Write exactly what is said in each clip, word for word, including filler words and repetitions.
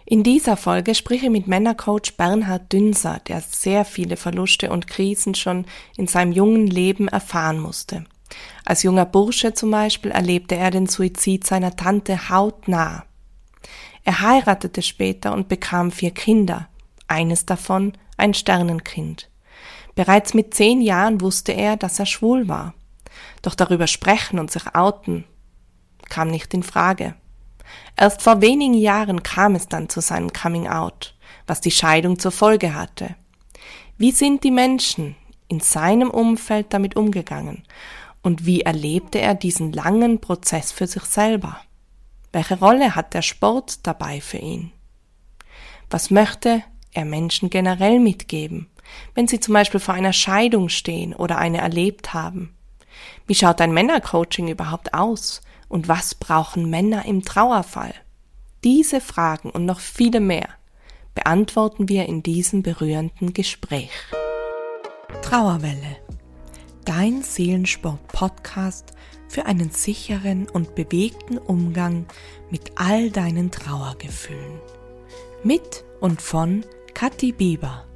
In dieser Folge spreche ich mit Männercoach Bernhard Dünser, der sehr viele Verluste und Krisen schon in seinem jungen Leben erfahren musste. Als junger Bursche zum Beispiel erlebte er den Suizid seiner Tante hautnah. Er heiratete später und bekam vier Kinder, eines davon ein Sternenkind. Bereits mit zehn Jahren wusste er, dass er schwul war. Doch darüber sprechen und sich outen kam nicht in Frage. Erst vor wenigen Jahren kam es dann zu seinem Coming-out, was die Scheidung zur Folge hatte. Wie sind die Menschen in seinem Umfeld damit umgegangen? Und wie erlebte er diesen langen Prozess für sich selber? Welche Rolle hat der Sport dabei für ihn? Was möchte er Menschen generell mitgeben, wenn sie zum Beispiel vor einer Scheidung stehen oder eine erlebt haben? Wie schaut ein Männercoaching überhaupt aus? Und was brauchen Männer im Trauerfall? Diese Fragen und noch viele mehr beantworten wir in diesem berührenden Gespräch. Trauerwelle, dein Seelensport-Podcast für einen sicheren und bewegten Umgang mit all deinen Trauergefühlen. Mit und von Kathi Bieber.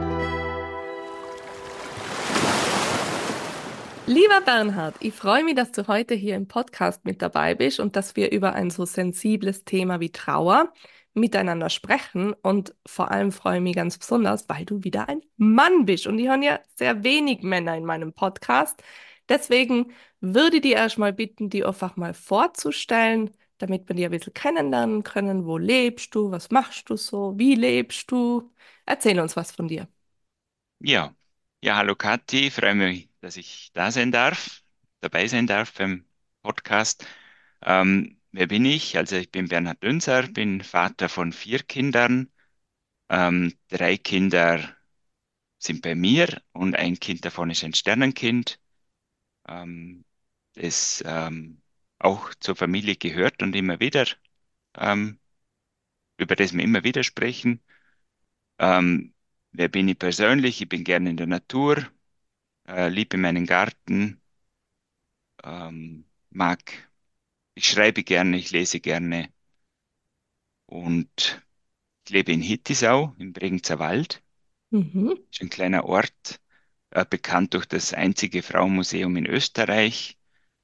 Lieber Bernhard, ich freue mich, dass du heute hier im Podcast mit dabei bist und dass wir über ein so sensibles Thema wie Trauer miteinander sprechen. Und vor allem freue ich mich ganz besonders, weil du wieder ein Mann bist. Und ich habe ja sehr wenig Männer in meinem Podcast. Deswegen würde ich dich erstmal bitten, die einfach mal vorzustellen, damit wir dich ein bisschen kennenlernen können. Wo lebst du? Was machst du so? Wie lebst du? Erzähl uns was von dir. Ja, ja, hallo Kathi, freue mich, dass ich da sein darf, dabei sein darf beim Podcast. Ähm, wer bin ich? Also ich bin Bernhard Dünser, bin Vater von vier Kindern. Ähm, drei Kinder sind bei mir und ein Kind davon ist ein Sternenkind, ähm, das ähm, auch zur Familie gehört und immer wieder, ähm, über das wir immer wieder sprechen. Ähm, wer bin ich persönlich? Ich bin gerne in der Natur, äh, liebe meinen Garten. ähm, mag. Ich schreibe gerne, ich lese gerne und ich lebe in Hittisau im Bregenzer Wald. Mhm. Ist ein kleiner Ort, äh, bekannt durch das einzige Frauenmuseum in Österreich.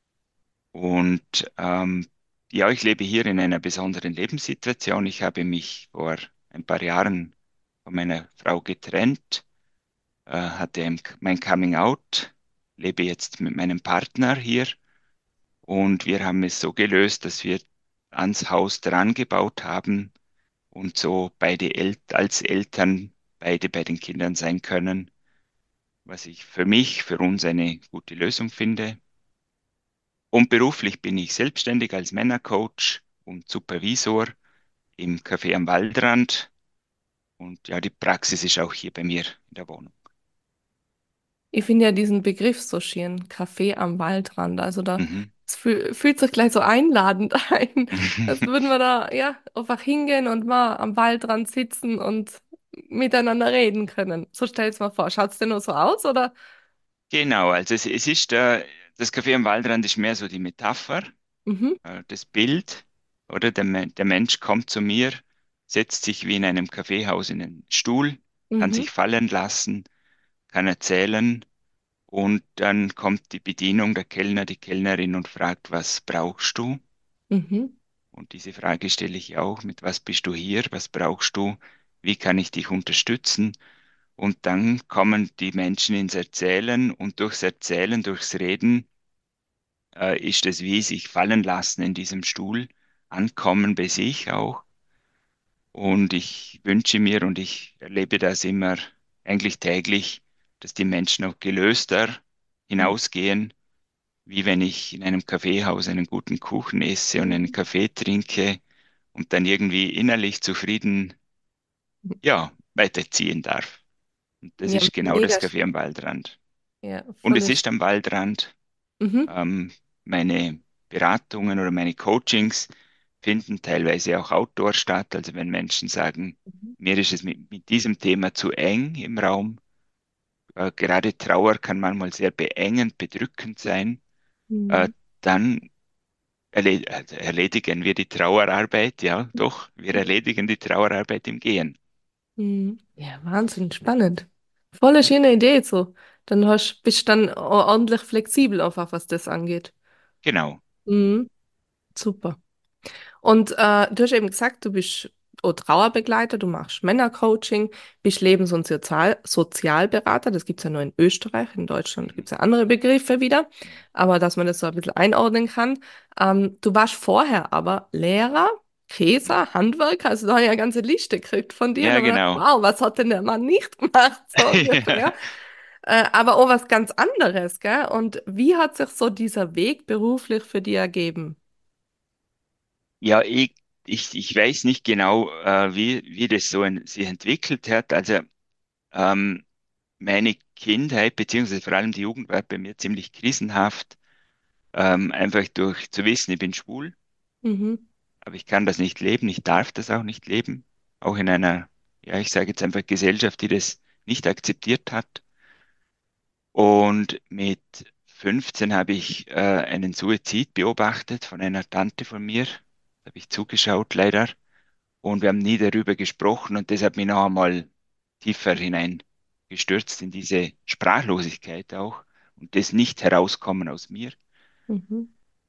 Und ähm, ja, ich lebe hier in einer besonderen Lebenssituation. Ich habe mich vor ein paar Jahren von meiner Frau getrennt, äh, hatte ein, mein Coming Out, lebe jetzt mit meinem Partner hier. Und wir haben es so gelöst, dass wir ans Haus dran gebaut haben und so beide El als Eltern beide bei den Kindern sein können, was ich für mich, für uns eine gute Lösung finde. Und beruflich bin ich selbstständig als Männercoach und Supervisor im Café am Waldrand. Und ja, die Praxis ist auch hier bei mir in der Wohnung. Ich finde ja diesen Begriff so schön, Café am Waldrand. Also da Mhm. es fühl, fühlt sich gleich so einladend ein. Als würden wir da ja einfach hingehen und mal am Waldrand sitzen und miteinander reden können. So stell's mal vor. Schaut's denn nur so aus, oder? Genau, also es, es ist, äh, das Café am Waldrand ist mehr so die Metapher, Mhm, äh, das Bild, oder der, Me- der Mensch kommt zu mir, setzt sich wie in einem Kaffeehaus in einen Stuhl, kann mhm, sich fallen lassen, kann erzählen und dann kommt die Bedienung, der Kellner, die Kellnerin und fragt, was brauchst du? mhm, Und diese Frage stelle ich auch, mit was bist du hier? Was brauchst du? Wie kann ich dich unterstützen? Und dann kommen die Menschen ins Erzählen und durchs Erzählen, durchs Reden äh, ist es wie sich fallen lassen in diesem Stuhl, ankommen bei sich auch. Und ich wünsche mir und ich erlebe das immer eigentlich täglich, dass die Menschen auch gelöster hinausgehen, wie wenn ich in einem Kaffeehaus einen guten Kuchen esse und einen mhm. Kaffee trinke und dann irgendwie innerlich zufrieden, ja, weiterziehen darf. Und das Ja, ist genau das mega Café am schön. Waldrand. Ja, Und voll es schön. ist am Waldrand. Mhm, Ähm, meine Beratungen oder meine Coachings finden teilweise auch outdoor statt. Also wenn Menschen sagen, mhm, mir ist es mit, mit diesem Thema zu eng im Raum. Äh, gerade Trauer kann manchmal sehr beengend, bedrückend sein. Äh, mhm. dann erle also erledigen wir die Trauerarbeit, ja, doch, wir erledigen die Trauerarbeit im Gehen. Mhm. Ja, Wahnsinn, spannend. Voll eine schöne Idee so. Dann hast, bist du dann auch ordentlich flexibel einfach, was das angeht. Genau. Mhm. Super. Und äh, du hast eben gesagt, du bist auch Trauerbegleiter, du machst Männercoaching, bist Lebens- und Sozial Sozialberater. Das gibt es ja nur in Österreich. In Deutschland Mhm. gibt es ja andere Begriffe wieder. Aber dass man das so ein bisschen einordnen kann. Ähm, du warst vorher aber Lehrer, Mhm. Käser, Handwerker. Also da habe ich eine ganze Liste gekriegt von dir. Und Ja, habe mir gedacht, genau. wow, was hat denn der Mann nicht gemacht, so ungefähr. Äh, aber auch was ganz anderes, gell? Und wie hat sich so dieser Weg beruflich für dich ergeben? Ja, ich, ich, ich weiß nicht genau, äh, wie, wie das so ein, sich entwickelt hat. Also ähm, meine Kindheit, beziehungsweise vor allem die Jugend war bei mir ziemlich krisenhaft. Ähm, einfach durch zu wissen, ich bin schwul, Mhm. aber ich kann das nicht leben, ich darf das auch nicht leben. Auch in einer, ja, ich sage jetzt einfach Gesellschaft, die das nicht akzeptiert hat. Und mit fünfzehn habe ich äh, einen Suizid beobachtet von einer Tante von mir. Da habe ich zugeschaut, leider. Und wir haben nie darüber gesprochen und das hat mich noch einmal tiefer hineingestürzt in diese Sprachlosigkeit auch und das nicht herauskommen aus mir. Mhm.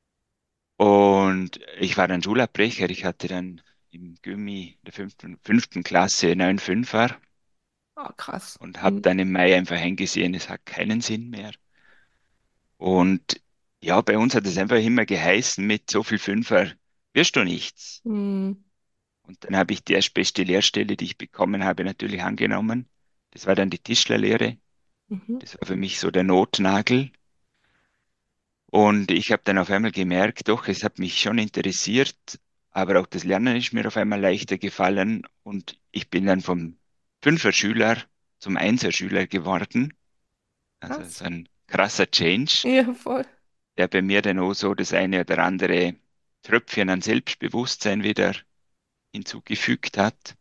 Und ich war dann Schulabbrecher. Ich hatte dann im Gymi der fünften, fünften Klasse neun Fünfer Ah, krass. und habe Mhm. dann im Mai einfach eingesehen, es hat keinen Sinn mehr. Und ja, bei uns hat es einfach immer geheißen, mit so viel Fünfer wirst du nichts. Mhm. Und dann habe ich die erstbeste Lehrstelle, die ich bekommen habe, natürlich angenommen. Das war dann die Tischlerlehre. Mhm. Das war für mich so der Notnagel. Und ich habe dann auf einmal gemerkt, doch, es hat mich schon interessiert, aber auch das Lernen ist mir auf einmal leichter gefallen. Und ich bin dann vom Fünfer-Schüler zum Einser-Schüler geworden. Also Krass. so ein krasser Change, Ja, voll. der bei mir dann auch so das eine oder andere Tröpfchen an Selbstbewusstsein wieder hinzugefügt hat.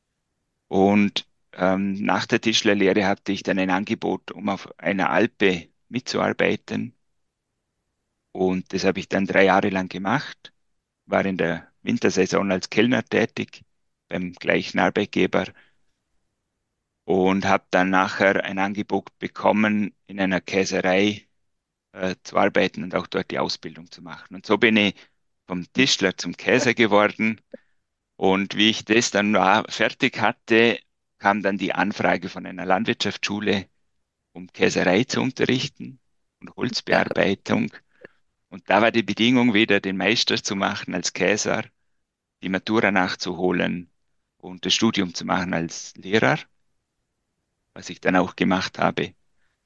Und ähm, nach der Tischlerlehre hatte ich dann ein Angebot, um auf einer Alpe mitzuarbeiten. Und das habe ich dann drei Jahre lang gemacht, war in der Wintersaison als Kellner tätig beim gleichen Arbeitgeber und habe dann nachher ein Angebot bekommen, in einer Käserei äh, zu arbeiten und auch dort die Ausbildung zu machen. Und so bin ich vom Tischler zum Käser geworden. Und wie ich das dann war- fertig hatte, kam dann die Anfrage von einer Landwirtschaftsschule, um Käserei zu unterrichten und Holzbearbeitung. Und da war die Bedingung wieder, den Meister zu machen als Käser, die Matura nachzuholen und das Studium zu machen als Lehrer, was ich dann auch gemacht habe.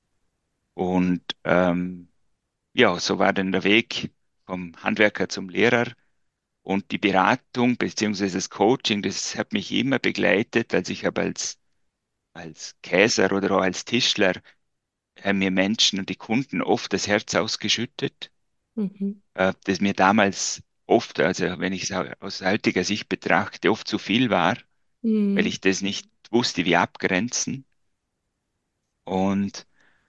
Und ähm, ja, so war dann der Weg vom Handwerker zum Lehrer. Und die Beratung beziehungsweise das Coaching, das hat mich immer begleitet. Also ich habe als, als Käser oder auch als Tischler äh, mir Menschen und die Kunden oft das Herz ausgeschüttet, Mhm. äh, das mir damals oft, also wenn ich es au- aus heutiger Sicht betrachte, oft zu viel war, weil Mhm. ich das nicht wusste, wie abgrenzen. Und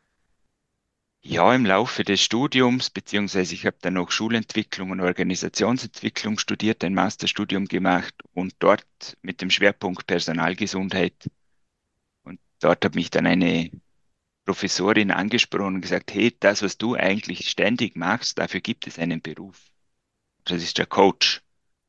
ja, im Laufe des Studiums, beziehungsweise ich habe dann noch Schulentwicklung und Organisationsentwicklung studiert, ein Masterstudium gemacht und dort mit dem Schwerpunkt Personalgesundheit. Und dort hat mich dann eine Professorin angesprochen und gesagt, hey, das, was du eigentlich ständig machst, dafür gibt es einen Beruf. Das ist der Coach.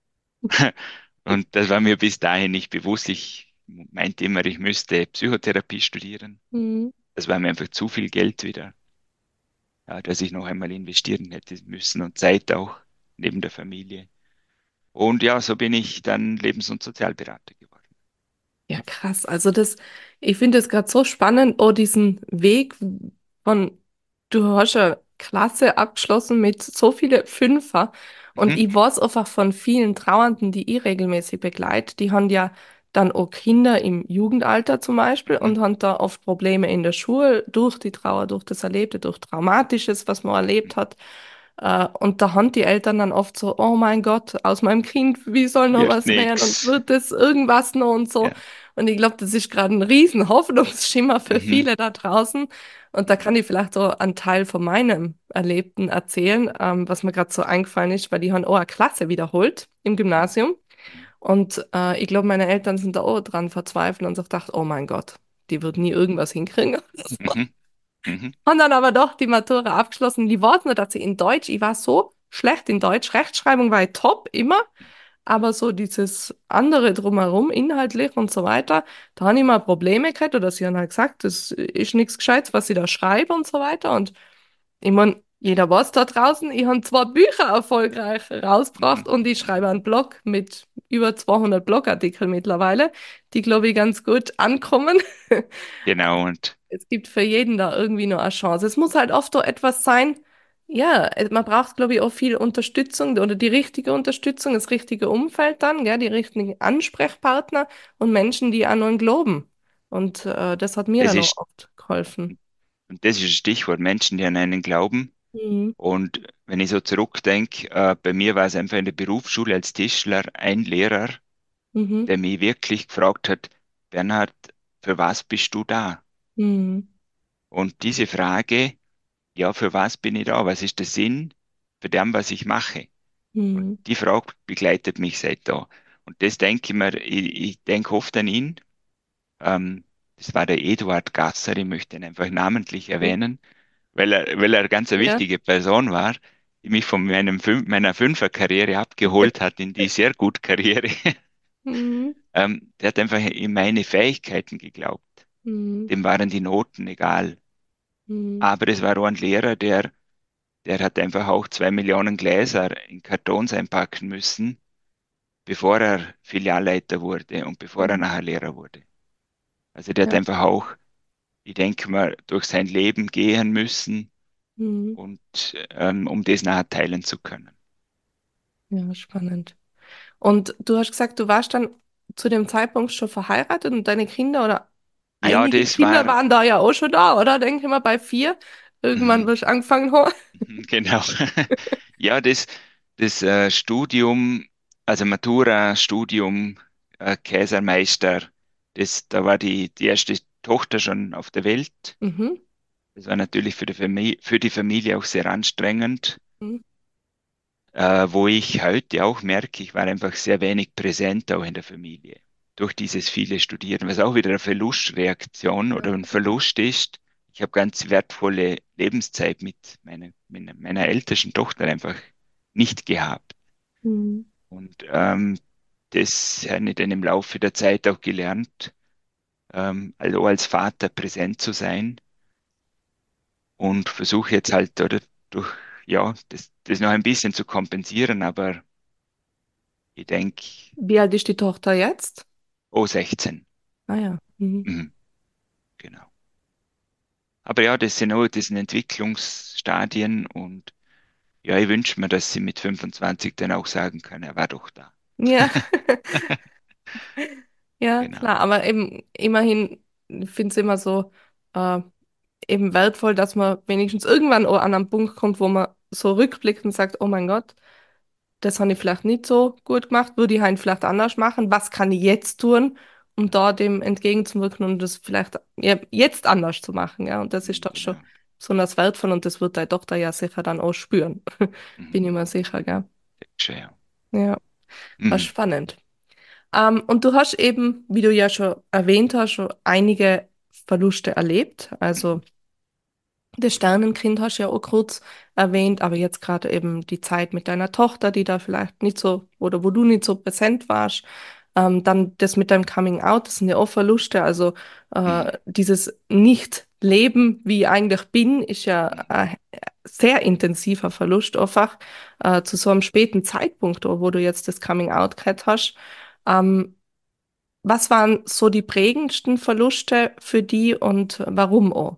Und das war mir bis dahin nicht bewusst. Ich meinte immer, ich müsste Psychotherapie studieren. Mhm. Das war mir einfach zu viel Geld wieder, ja, dass ich noch einmal investieren hätte müssen und Zeit auch neben der Familie. Und ja, so bin ich dann Lebens- und Sozialberater geworden. Ja, krass. Also das, ich finde es gerade so spannend, oh, diesen Weg von, du hast ja Klasse abgeschlossen mit so viele Fünfer und Mhm, ich weiß einfach von vielen Trauernden, die ich regelmäßig begleite, die haben ja dann auch Kinder im Jugendalter zum Beispiel mhm, und haben da oft Probleme in der Schule durch die Trauer, durch das Erlebte, durch Traumatisches, was man mhm. erlebt hat. Äh, und da haben die Eltern dann oft so, oh mein Gott, aus meinem Kind, wie soll noch Wird was werden und nix. wird das irgendwas noch und so. Ja. Und ich glaube, das ist gerade ein riesen Hoffnungsschimmer für Mhm. viele da draußen. Und da kann ich vielleicht so einen Teil von meinem Erlebten erzählen, ähm, was mir gerade so eingefallen ist, weil die haben auch eine Klasse wiederholt im Gymnasium. Und äh, ich glaube, meine Eltern sind da auch dran verzweifelt und sich gedacht, oh mein Gott, die wird nie irgendwas hinkriegen. Mhm. Mhm. Haben dann aber doch die Matura abgeschlossen. Die wollten nur, dass sie in Deutsch, ich war so schlecht in Deutsch, Rechtschreibung war ich top immer, aber so dieses andere drumherum, inhaltlich und so weiter, da habe ich mal Probleme gehabt oder sie haben halt gesagt, das ist nichts Gescheites, was sie da schreiben und so weiter. Und ich meine, jeder weiß da draußen, ich habe zwei Bücher erfolgreich rausgebracht Mhm. und ich schreibe einen Blog mit über zweihundert Blogartikeln mittlerweile, die, glaube ich, ganz gut ankommen. Genau, und Es gibt für jeden da irgendwie nur eine Chance. Es muss halt oft so etwas sein, ja, äh, man braucht, glaube ich, auch viel Unterstützung oder die richtige Unterstützung, das richtige Umfeld dann, gell, die richtigen Ansprechpartner und Menschen, die an einen glauben. Und äh, das hat mir das dann auch ist, oft geholfen. und das ist das Stichwort, Menschen, die an einen glauben. Mhm. Und wenn ich so zurückdenke, äh, bei mir war es einfach in der Berufsschule als Tischler ein Lehrer, Mhm. der mich wirklich gefragt hat, Bernhard, für was bist du da? Mhm. Und diese Frage, ja, für was bin ich da? Was ist der Sinn für dem, was ich mache? Und Mhm. die Frage begleitet mich seit da. Und das denke ich mir, ich, ich denke oft an ihn. Ähm, Das war der Eduard Gasser, ich möchte ihn einfach namentlich erwähnen, weil er, weil er eine ganz eine Ja. wichtige Person war, die mich von meinem Fün meiner Fünferkarriere abgeholt hat in die sehr gute Karriere. Mhm. Ähm, der hat einfach in meine Fähigkeiten geglaubt. Mhm. Dem waren die Noten egal. Mhm. Aber es war auch ein Lehrer, der, der hat einfach auch zwei Millionen Gläser in Kartons einpacken müssen, bevor er Filialleiter wurde und bevor er Mhm. nachher Lehrer wurde. Also der hat Ja. einfach auch, ich denke mal, durch sein Leben gehen müssen Mhm. und ähm, um das nachher teilen zu können. Ja, spannend. Und du hast gesagt, du warst dann zu dem Zeitpunkt schon verheiratet und deine Kinder oder Ja, einige das Kinder war, waren da ja auch schon da, oder? Denke ich mal, bei vier. Irgendwann mhm, wirst du angefangen haben. mhm, genau. Ja, das, das äh, Studium, also Matura, Studium, äh, Kaisermeister, das, da war die, die erste Tochter schon auf der Welt. Mhm. Das war natürlich für die Familie, für die Familie auch sehr anstrengend, Mhm. äh, wo ich heute auch merke, ich war einfach sehr wenig präsent auch in der Familie. Durch dieses viele Studieren, was auch wieder eine Verlustreaktion oder ein Verlust ist. Ich habe ganz wertvolle Lebenszeit mit meiner, meiner, meiner ältesten Tochter einfach nicht gehabt. Mhm. Und ähm, das habe ich dann im Laufe der Zeit auch gelernt, ähm, also als Vater präsent zu sein und versuche jetzt halt oder durch, ja, das, das noch ein bisschen zu kompensieren, aber ich denke, Wie alt ist die Tochter jetzt? oh, sechzehn. Ah ja. Mhm. Mhm, genau. Aber ja, das sind auch, das sind Entwicklungsstadien und ja, ich wünsche mir, dass sie mit fünfundzwanzig dann auch sagen kann, er war doch da. Ja. Ja, Genau. klar, aber eben immerhin finde ich es immer so äh, eben wertvoll, dass man wenigstens irgendwann auch an einen Punkt kommt, wo man so rückblickt und sagt, oh mein Gott, das habe ich vielleicht nicht so gut gemacht, würde ich halt vielleicht anders machen. Was kann ich jetzt tun, um da dem entgegenzuwirken und das vielleicht ja, jetzt anders zu machen, ja? Und das ist Mhm, doch schon genau. besonders wertvoll und das wird deine Tochter ja sicher dann auch spüren. Mhm. Bin ich mir sicher, gell? Schön, ja. Ja, war Mhm. spannend. Ähm, und du hast eben, wie du ja schon erwähnt hast, schon einige Verluste erlebt. Also Mhm. das Sternenkind hast du ja auch kurz erwähnt, aber jetzt gerade eben die Zeit mit deiner Tochter, die da vielleicht nicht so oder wo du nicht so präsent warst. Ähm, dann das mit deinem Coming Out, das sind ja auch Verluste. Also Mhm. äh, dieses Nicht-Leben, wie ich eigentlich bin, ist ja Mhm. ein sehr intensiver Verlust einfach äh, zu so einem späten Zeitpunkt, wo du jetzt das Coming Out gehabt hast. Ähm, Was waren so die prägendsten Verluste für die und warum auch?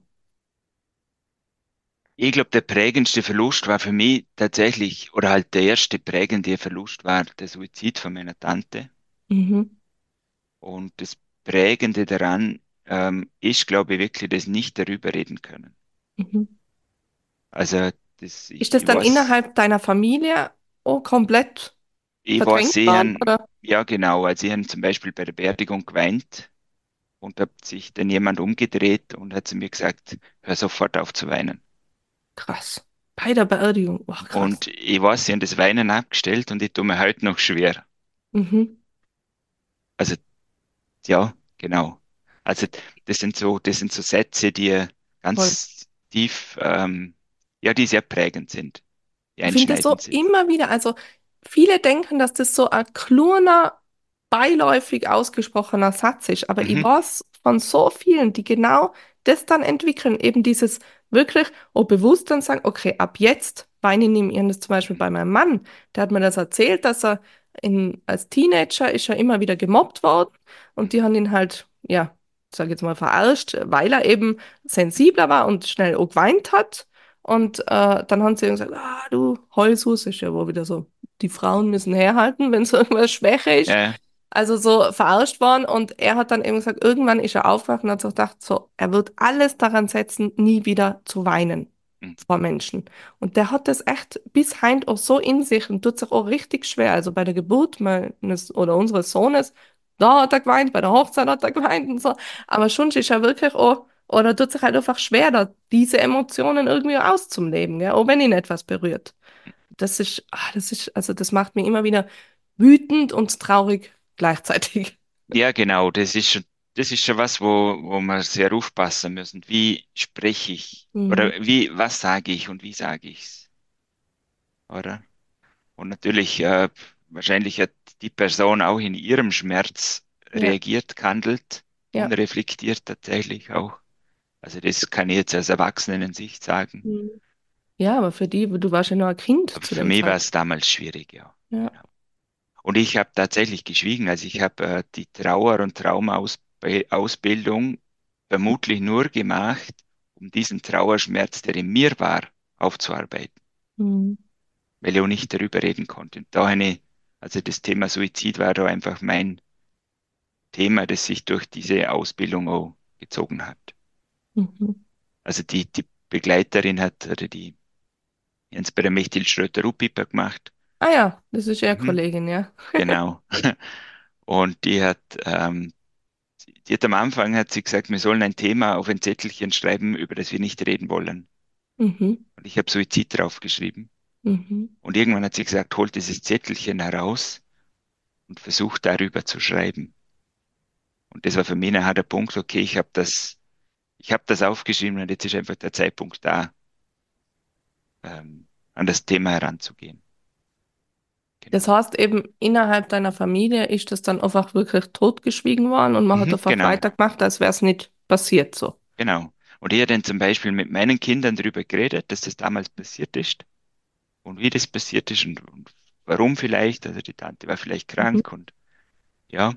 Ich glaube, der prägendste Verlust war für mich tatsächlich, oder halt der erste prägende Verlust war der Suizid von meiner Tante. Mhm. Und das Prägende daran ähm, ist, glaube ich, wirklich das nicht darüber reden können. Mhm. Also das, Ist ich, das ich dann weiß, innerhalb deiner Familie auch komplett ich war verdrängt worden, sehen, oder? ja genau, also ich habe zum Beispiel bei der Beerdigung geweint, und hat sich dann jemand umgedreht und hat zu mir gesagt, hör sofort auf zu weinen. Krass. Bei der Beerdigung. Oh, krass. Und ich weiß, sie haben das Weinen abgestellt und ich tue mir heute noch schwer. Mhm. Also ja, genau. Also das sind so, das sind so Sätze, die Voll. ganz tief, ähm, ja, die sehr prägend sind, die Ich finde das einschneidend so sind. immer wieder, also viele denken, dass das so ein kleiner, beiläufig ausgesprochener Satz ist, aber ich Mhm. weiß von so vielen, die genau das dann entwickeln, eben dieses wirklich auch bewusst dann sagen, okay, ab jetzt weine ich nicht mehr. Das zum Beispiel bei meinem Mann, der hat mir das erzählt, dass er in, als Teenager ist er immer wieder gemobbt worden und die haben ihn halt, ja, sag jetzt mal verarscht, weil er eben sensibler war und schnell auch geweint hat. Und äh, dann haben sie ihm gesagt, ah, du Heulsus, ist ja wohl wieder so, die Frauen müssen herhalten, wenn so irgendwas Schwäche ist. Ja, Also so verarscht worden und er hat dann eben gesagt, irgendwann ist er aufgewacht und hat so gedacht, so, er wird alles daran setzen, nie wieder zu weinen mhm. vor Menschen. Und der hat das echt bis heint auch so in sich und tut sich auch richtig schwer. Also bei der Geburt meines oder unseres Sohnes, da hat er geweint, bei der Hochzeit hat er geweint und so. Aber schon ist er wirklich auch, oder tut sich halt einfach schwer, da diese Emotionen irgendwie auszuleben, gell? Auch wenn ihn etwas berührt. Das ist, ah, das ist, also das macht mich immer wieder wütend und traurig gleichzeitig. Ja, genau, das ist schon, das ist schon was, wo, wo wir sehr aufpassen müssen. Wie spreche ich? Oder Mhm. wie, was sage ich und wie sage ich's? Oder? Und natürlich, äh, wahrscheinlich hat die Person auch in ihrem Schmerz Ja, reagiert, gehandelt, ja. unreflektiert tatsächlich auch. Also das kann ich jetzt als Erwachsenen in Sicht sagen. Mhm. Ja, aber für die, du warst ja noch ein Kind Aber zu für dem mich war Zeitpunkt. es damals schwierig, ja. Ja. Genau. Und ich habe tatsächlich geschwiegen. Also ich habe äh, die Trauer- und Traumausbildung vermutlich nur gemacht, um diesen Trauerschmerz, der in mir war, aufzuarbeiten, Mhm. weil ich auch nicht darüber reden konnte. Und da eine, also das Thema Suizid war da einfach mein Thema, das sich durch diese Ausbildung auch gezogen hat. Mhm. Also die, die Begleiterin hat, oder die Jens bei der Mechthild Schröter-Rupiper gemacht. Ah ja, das ist ja Mhm, Kollegin, ja. genau. Und die hat, ähm, die hat am Anfang hat sie gesagt, wir sollen ein Thema auf ein Zettelchen schreiben, über das wir nicht reden wollen. Mhm. Und ich habe Suizid draufgeschrieben. Mhm. Und irgendwann hat sie gesagt, holt dieses Zettelchen heraus und versucht darüber zu schreiben. Und das war für mich nachher der Punkt, okay, ich habe das, ich habe das aufgeschrieben und jetzt ist einfach der Zeitpunkt da, ähm, an das Thema heranzugehen. Das Genau. heißt eben, innerhalb deiner Familie ist das dann einfach wirklich totgeschwiegen worden und man hat Mhm, einfach genau, weitergemacht, als wäre es nicht passiert so. genau. Und ich habe dann zum Beispiel mit meinen Kindern darüber geredet, dass das damals passiert ist und wie das passiert ist und, und warum vielleicht. Also die Tante war vielleicht Mhm. krank und ja.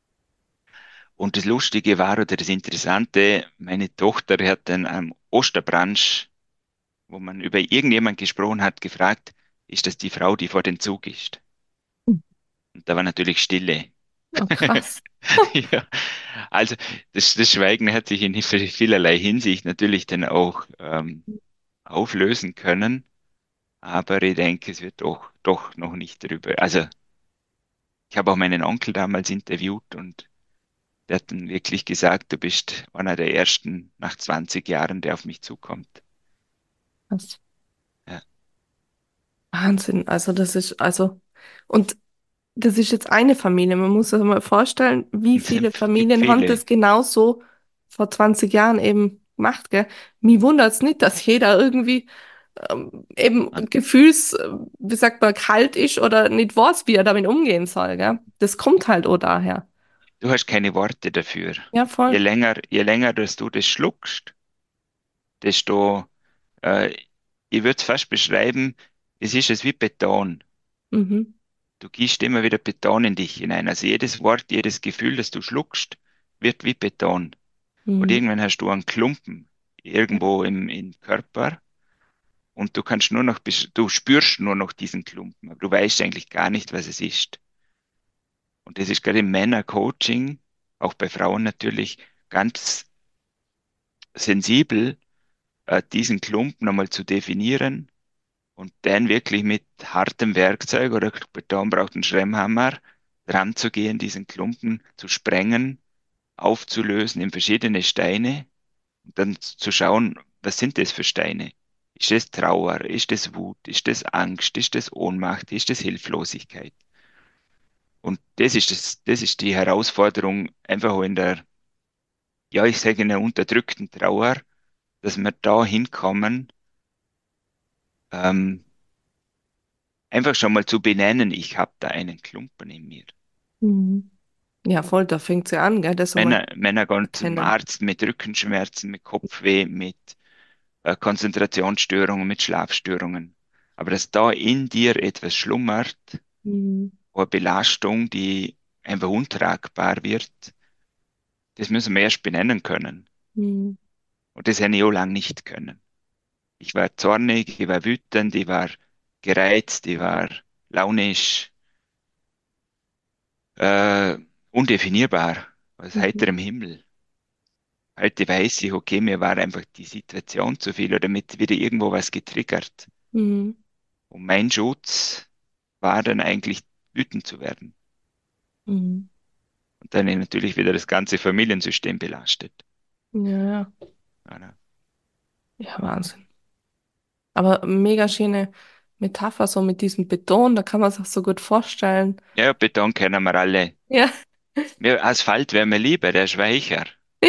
Und das Lustige war oder das Interessante, meine Tochter hat dann am Osterbranch, wo man über irgendjemand gesprochen hat, gefragt, ist das die Frau, die vor den Zug ist? Und da war natürlich Stille. Oh, krass. Ja, also das, das Schweigen hat sich in vielerlei Hinsicht natürlich dann auch ähm, auflösen können, aber ich denke, es wird doch, doch noch nicht darüber. Also ich habe auch meinen Onkel damals interviewt und der hat dann wirklich gesagt, du bist einer der ersten nach zwanzig Jahren, der auf mich zukommt. Krass. Ja, Wahnsinn. Also das ist, also, und das ist jetzt eine Familie. Man muss sich mal vorstellen, wie und viele es gibt Familien haben viele. das genauso vor zwanzig Jahren eben gemacht, gell? Mich wundert es nicht, dass jeder irgendwie ähm, eben gefühls, äh, wie sagt man, kalt ist oder nicht weiß, wie er damit umgehen soll, gell? Das kommt halt auch daher. Du hast keine Worte dafür. Ja, Je voll. länger, je länger, dass du das schluckst, desto, äh, ich würde es fast beschreiben, es ist es wie Beton. Mhm. Du gießt immer wieder Beton in dich hinein. Also jedes Wort, jedes Gefühl, das du schluckst, wird wie Beton. Und Mhm. irgendwann hast du einen Klumpen Ja, irgendwo im, im Körper und du kannst nur noch, besch- du spürst nur noch diesen Klumpen, aber du weißt eigentlich gar nicht, was es ist. Und das ist gerade im Männercoaching, auch bei Frauen natürlich, ganz sensibel, äh, diesen Klumpen einmal zu definieren und dann wirklich mit hartem Werkzeug oder Beton braucht einen Schremmhammer, dran zu gehen, diesen Klumpen zu sprengen aufzulösen in verschiedene Steine und dann zu schauen, was sind das für Steine? Ist das Trauer? Ist das Wut? Ist das Angst? Ist das Ohnmacht? Ist das Hilflosigkeit? Und das ist das, das ist die Herausforderung einfach auch in der, ja, ich sage in der unterdrückten Trauer, dass wir da hinkommen, ähm, einfach schon mal zu benennen, ich habe da einen Klumpen in mir. Mhm. Ja, voll, da fängt sie an, gell, das einmal Männer, Männer gehen zum erkennen. Arzt mit Rückenschmerzen, mit Kopfweh, mit äh, Konzentrationsstörungen, mit Schlafstörungen. Aber dass da in dir etwas schlummert, Mhm. eine Belastung, die einfach untragbar wird, das müssen wir erst benennen können. Mhm. Und das hätte ich auch lange nicht können. Ich war zornig, ich war wütend, ich war gereizt, ich war launisch, äh, undefinierbar, aus Mhm. heiterem Himmel. Heute weiß ich, okay, mir war einfach die Situation zu viel oder mit wieder irgendwo was getriggert. Mhm. Und mein Schutz war dann eigentlich wütend zu werden. Mhm. Und dann natürlich wieder das ganze Familiensystem belastet. Ja, ja, Oder? ja, Wahnsinn. Aber mega schöne Metapher, so mit diesem Beton, da kann man sich so gut vorstellen. Ja, Beton kennen wir alle. Ja, Mir, Asphalt wäre mir lieber, der ist weicher.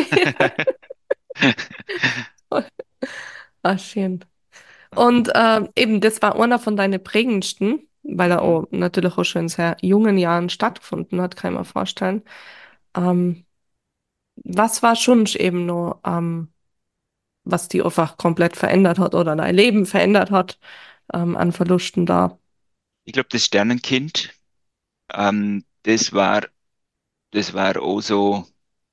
ja. Ah, schön. Und äh, eben, das war einer von deinen prägendsten, weil er Mhm. auch natürlich auch schon in sehr jungen Jahren stattgefunden hat, kann ich mir vorstellen. Ähm, Was war schon eben noch, ähm, was die einfach komplett verändert hat oder dein Leben verändert hat, ähm, an Verlusten da? Ich glaube, das Sternenkind, ähm, das war, das war auch so,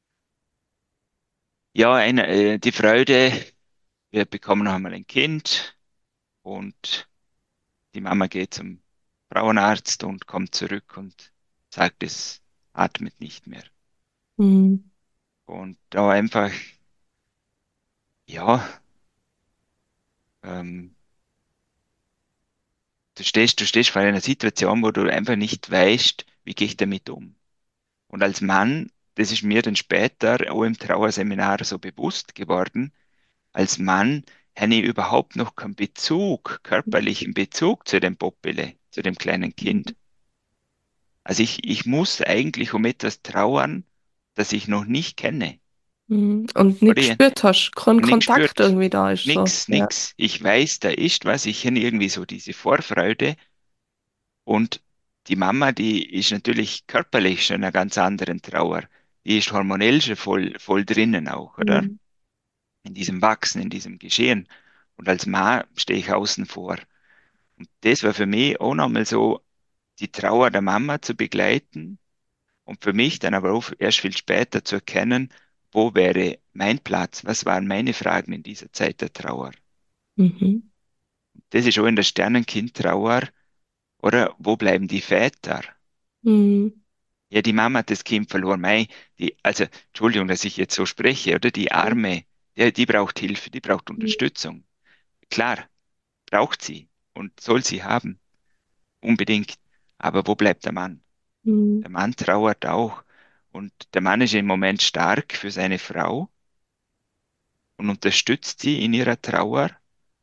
ja, eine, äh, die Freude, wir bekommen noch einmal ein Kind und die Mama geht zum Frauenarzt und kommt zurück und sagt, es atmet nicht mehr. Mhm. Und da einfach, ja, ähm, du stehst, du stehst vor einer Situation, wo du einfach nicht weißt, wie gehe ich damit um. Und als Mann, das ist mir dann später auch im Trauerseminar so bewusst geworden, als Mann habe ich überhaupt noch keinen Bezug, körperlichen Bezug zu dem Poppele, zu dem kleinen Kind. Also ich, ich muss eigentlich um etwas trauern, das ich noch nicht kenne. Mhm. Und nicht Oder ich gespürt hast, kein hab nicht Kontakt gespürt. irgendwie da ist, so. Nix, Ja. nix. Ich weiß, da ist was. Ich kenne irgendwie so diese Vorfreude. Und die Mama, die ist natürlich körperlich schon in einer ganz anderen Trauer. Die ist hormonell schon voll, voll drinnen auch, oder? Mhm. In diesem Wachsen, in diesem Geschehen. Und als Mann stehe ich außen vor. Und das war für mich auch nochmal so, die Trauer der Mama zu begleiten und für mich dann aber auch erst viel später zu erkennen, wo wäre mein Platz? Was waren meine Fragen in dieser Zeit der Trauer? Mhm. Das ist auch in der Sternenkind-Trauer, oder wo bleiben die Väter? Mhm. Ja, die Mama hat das Kind verloren. Mei, die, also, Entschuldigung, dass ich jetzt so spreche, oder? Die Arme, ja, die braucht Hilfe, die braucht Unterstützung. Klar, braucht sie und soll sie haben, unbedingt. Aber wo bleibt der Mann? Mhm. Der Mann trauert auch. Und der Mann ist im Moment stark für seine Frau und unterstützt sie in ihrer Trauer.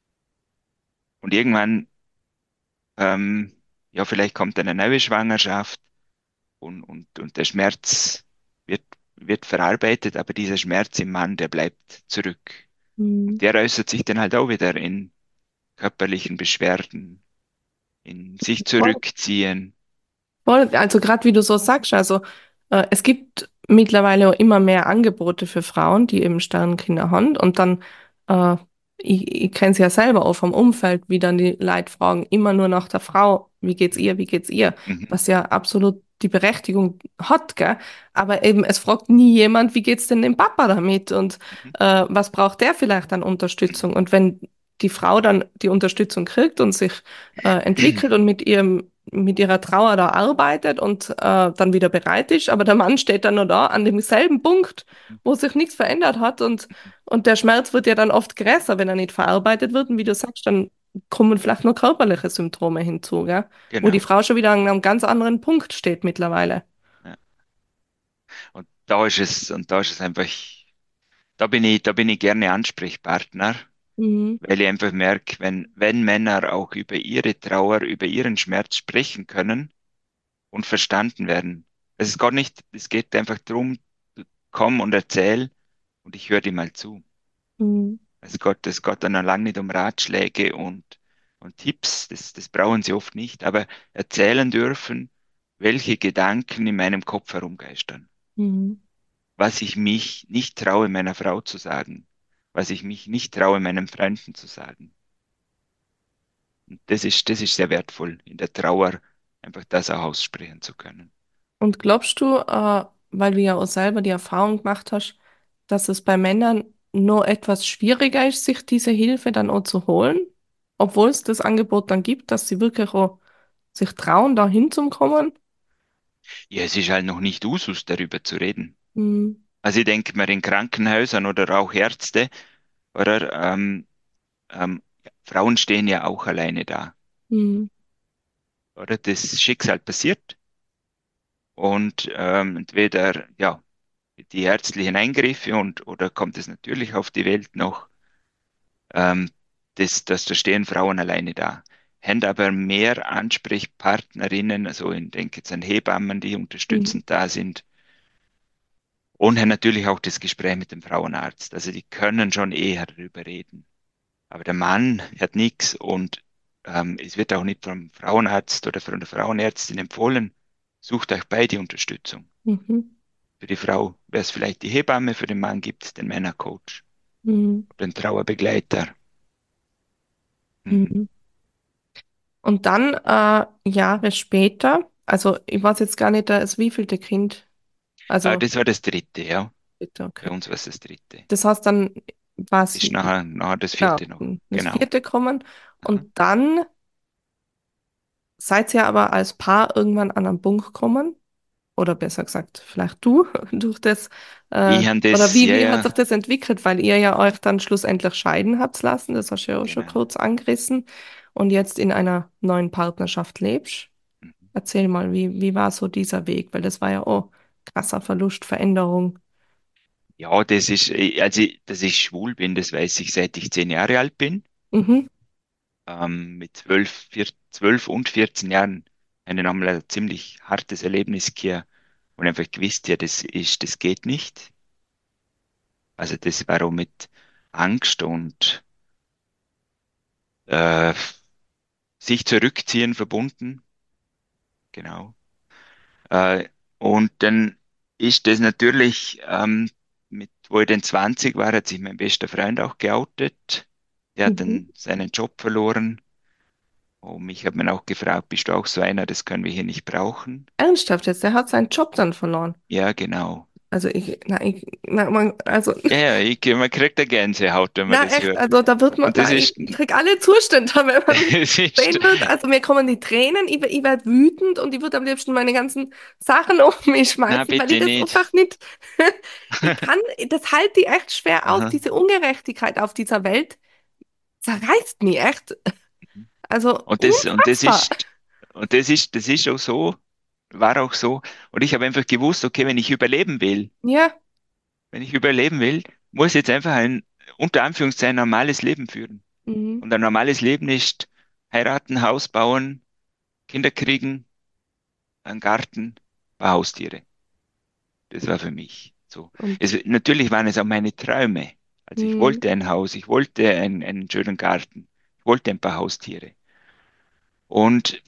Und irgendwann, ähm, ja, vielleicht kommt eine neue Schwangerschaft und, und, und der Schmerz wird, wird verarbeitet, aber dieser Schmerz im Mann, der bleibt zurück. Und Mhm. der äußert sich dann halt auch wieder in körperlichen Beschwerden, in sich Voll. zurückziehen. Voll, also gerade wie du so sagst, also äh, es gibt mittlerweile auch immer mehr Angebote für Frauen, die eben Sternkinder haben. Und dann, äh, ich, ich kenne es ja selber auch vom Umfeld, wie dann die Leute fragen, immer nur nach der Frau, wie geht's ihr, wie geht's ihr? Mhm, Was ja absolut die Berechtigung hat, gell? Aber eben, es fragt nie jemand, wie geht's denn dem Papa damit? Und mhm, äh, was braucht der vielleicht an Unterstützung? Und wenn die Frau dann die Unterstützung kriegt und sich äh, entwickelt und mit ihrem mit ihrer Trauer da arbeitet und äh, dann wieder bereit ist, aber der Mann steht dann noch da an demselben Punkt, mhm, wo sich nichts verändert hat und, und der Schmerz wird ja dann oft größer, wenn er nicht verarbeitet wird und wie du sagst, dann kommen vielleicht nur körperliche Symptome hinzu, gell? Wo die genau. Frau schon wieder an einem ganz anderen Punkt steht mittlerweile. Ja. da ist es, und da ist es einfach, da bin ich, da bin ich gerne Ansprechpartner, Mhm. weil ich einfach merke, wenn, wenn Männer auch über ihre Trauer, über ihren Schmerz sprechen können und verstanden werden. Es ist gar nicht, es geht einfach darum, komm und erzähl und ich höre dir mal zu. Mhm. Es geht, es geht dann noch lange nicht um Ratschläge und, und Tipps, das, das brauchen sie oft nicht, aber erzählen dürfen, welche Gedanken in meinem Kopf herumgeistern, Mhm. was ich mich nicht traue, meiner Frau zu sagen, was ich mich nicht traue, meinem Freunden zu sagen. Und das ist, das ist sehr wertvoll, in der Trauer einfach das auch aussprechen zu können. Und glaubst du, äh, weil du ja auch selber die Erfahrung gemacht hast, dass es bei Männern nur etwas schwieriger ist, sich diese Hilfe dann auch zu holen, obwohl es das Angebot dann gibt, dass sie wirklich auch sich trauen, da hinzukommen? Ja, es ist halt noch nicht Usus, darüber zu reden. Mhm. Also ich denke mir in Krankenhäusern oder auch Ärzte, oder ähm, ähm, Frauen stehen ja auch alleine da, Mhm. oder? Das Schicksal passiert und ähm, entweder ja die ärztlichen Eingriffe und oder kommt es natürlich auf die Welt noch, ähm, das, das, da stehen Frauen alleine da. Haben aber mehr Ansprechpartnerinnen, also ich denke jetzt an Hebammen, die Mhm. unterstützend da sind. Und haben natürlich auch das Gespräch mit dem Frauenarzt. Also die können schon eher darüber reden. Aber der Mann hat nichts und ähm, es wird auch nicht vom Frauenarzt oder von der Frauenärztin empfohlen. Sucht euch beide Unterstützung. Mhm. Für die Frau wäre es vielleicht die Hebamme, für den Mann gibt es den Männercoach, Mhm. den Trauerbegleiter. Mhm. Mhm. Und dann äh, Jahre später, also ich weiß jetzt gar nicht, das wievielte Kind, Ah, also das war das dritte, ja. bitte, Bei okay. uns war es das dritte. Das heißt, dann war es Ist nachher, nachher das genau, vierte noch. das Genau. vierte kommen Aha. und dann seid ihr aber als Paar irgendwann an einen Punkt gekommen, oder besser gesagt, vielleicht du durch das, äh, Ich habe oder das, wie, ja, wie hat ja, sich das entwickelt, weil ihr ja euch dann schlussendlich scheiden habt lassen, das hast du ja auch schon genau. kurz angerissen und jetzt in einer neuen Partnerschaft lebst. Mhm. Erzähl mal, wie, wie war so dieser Weg, weil das war ja auch krasser Verlust, Veränderung. Ja, das ist, äh, also, dass ich schwul bin, das weiß ich, seit ich zehn Jahre alt bin. Mhm, Ähm, mit zwölf, vier, zwölf und vierzehn Jahren habe ich nochmal ein ziemlich hartes Erlebnis gehabt und einfach gewusst, ja, das ist, das geht nicht. Also das war auch mit Angst und äh, sich zurückziehen verbunden. Genau. Äh, und dann ist das natürlich, ähm, mit, wo ich dann zwanzig war, hat sich mein bester Freund auch geoutet. Der hat mhm. dann seinen Job verloren. Und mich hat man auch gefragt, bist du auch so einer, das können wir hier nicht brauchen. Ernsthaft jetzt, der hat seinen Job dann verloren. Ja, genau. Also ich, na, ich, na, man, also Ja, ja, ich, man kriegt eine Gänsehaut, wenn man na das echt, hört. also da wird man, Und das na, ich, ist, ich krieg alle Zustände, wenn man mich es ist, sehen wird. Also mir kommen die Tränen, ich, ich werde wütend und ich würde am liebsten meine ganzen Sachen um mich na schmeißen, weil ich bitte das nicht. einfach nicht, ich kann, das halte ich echt schwer aus, Aha. diese Ungerechtigkeit auf dieser Welt zerreißt mich echt. Also Und das, und das unfassbar. ist, und das ist, das ist auch so, war auch so. Und ich habe einfach gewusst, okay, wenn ich überleben will, Ja, wenn ich überleben will, muss ich jetzt einfach ein, unter Anführungszeichen, normales Leben führen. mhm. Und ein normales Leben ist heiraten, Haus bauen, Kinder kriegen, einen Garten, ein paar Haustiere. Das war für mich so. Und Es, natürlich waren es auch meine Träume. Also ich mhm. wollte ein Haus, ich wollte einen, einen schönen Garten, ich wollte ein paar Haustiere. Und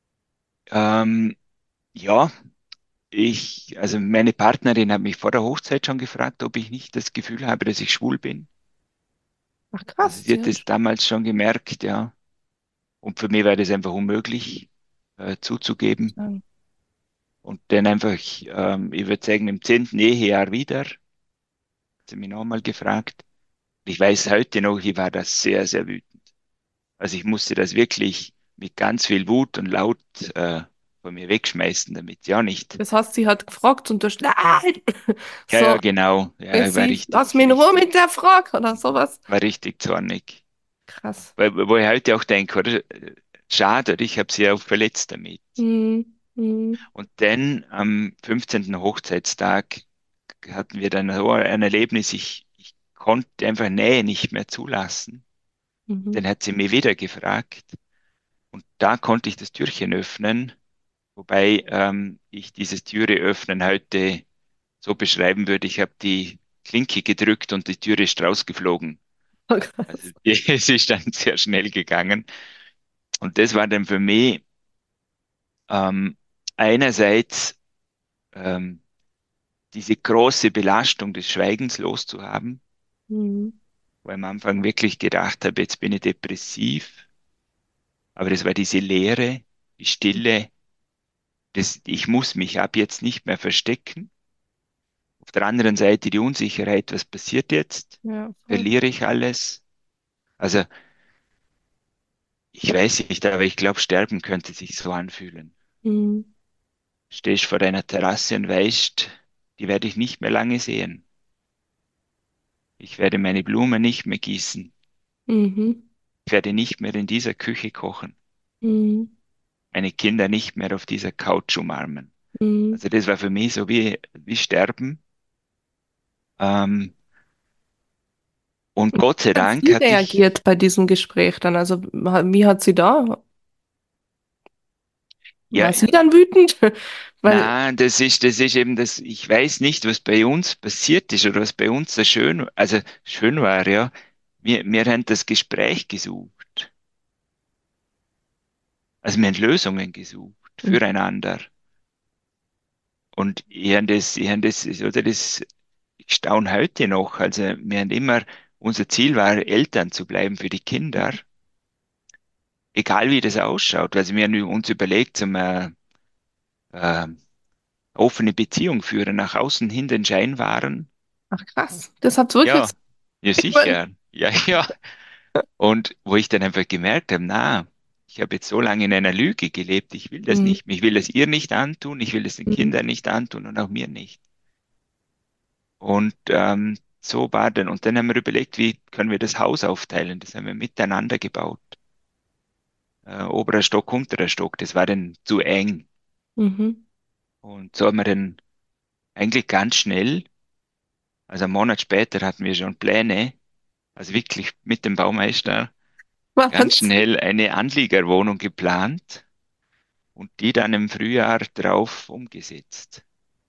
ähm, ja, ich, also meine Partnerin hat mich vor der Hochzeit schon gefragt, ob ich nicht das Gefühl habe, dass ich schwul bin. Ach Also krass, sie sie hat hat es damals schon gemerkt, ja. Und für mich war das einfach unmöglich äh, zuzugeben. schon. Und dann einfach, ähm, ich würde sagen, im zehnten Ehejahr wieder, hat sie mich nochmal gefragt. Ich weiß heute noch, ich war das sehr, sehr wütend. Also ich musste das wirklich mit ganz viel Wut und laut äh, von mir wegschmeißen, damit ja nicht. Das heißt, sie hat gefragt und du hast, nein! Ja, ja, So, genau. Ja, ich war sie, lass richtig, mich in Ruhe mit richtig, der Frage oder sowas. war richtig zornig. Krass. Weil, wo ich heute auch denke, oder? Schade, oder? Ich habe sie auch verletzt damit. Mhm. Mhm. Und dann am fünfzehnten Hochzeitstag hatten wir dann so ein Erlebnis, ich, ich konnte einfach Nähe nicht mehr zulassen. Mhm. Dann hat sie mich wieder gefragt und da konnte ich das Türchen öffnen, wobei ähm, ich dieses Türe öffnen heute so beschreiben würde, ich habe die Klinke gedrückt und die Türe ist rausgeflogen. Oh, Also krass. es ist dann sehr schnell gegangen. Und das war dann für mich ähm, einerseits ähm, diese große Belastung des Schweigens loszuhaben, Mhm. wo ich am Anfang wirklich gedacht habe, jetzt bin ich depressiv, aber das war diese Leere, die Stille, das, ich muss mich ab jetzt nicht mehr verstecken. Auf der anderen Seite die Unsicherheit, was passiert jetzt? Ja, voll. Verliere ich alles? Also ich weiß nicht, aber ich glaube, Sterben könnte sich so anfühlen. Mhm. Stehst vor deiner Terrasse und weißt, die werde ich nicht mehr lange sehen. Ich werde meine Blumen nicht mehr gießen. Mhm. Ich werde nicht mehr in dieser Küche kochen. Mhm. Meine Kinder nicht mehr auf dieser Couch umarmen. Mhm. Also das war für mich so wie, wie Sterben. Ähm, und Gott sei Hat Dank sie hatte ich, reagiert bei diesem Gespräch dann? Also, wie hat sie da? ja, War sie dann wütend? Weil, na, das ist, das ist eben das, ich weiß nicht, was bei uns passiert ist oder was bei uns so schön, also schön war, ja. Wir, wir haben das Gespräch gesucht. Also wir haben Lösungen gesucht mhm. füreinander. Und ich habe das, ich habe das, oder das, ich staune heute noch. Also wir haben immer, unser Ziel war, Eltern zu bleiben für die Kinder, egal wie das ausschaut. Also wir haben uns überlegt, zum äh, äh, offene Beziehung führen, nach außen hin den Schein wahren. Ach krass, das hat's wirklich. Ja, ja Ich mein, sicher. Ja, ja. Und wo ich dann einfach gemerkt habe, na, ich habe jetzt so lange in einer Lüge gelebt, ich will das mhm. nicht mehr. Ich will es ihr nicht antun, ich will es den Mhm. Kindern nicht antun und auch mir nicht. Und ähm, so war dann. Und dann haben wir überlegt, wie können wir das Haus aufteilen? Das haben wir miteinander gebaut. Äh, oberer Stock, unterer Stock, das war dann zu eng. Mhm. Und so haben wir dann eigentlich ganz schnell, also einen Monat später hatten wir schon Pläne, also wirklich mit dem Baumeister, ganz Wahnsinn. schnell eine Anliegerwohnung geplant und die dann im Frühjahr drauf umgesetzt.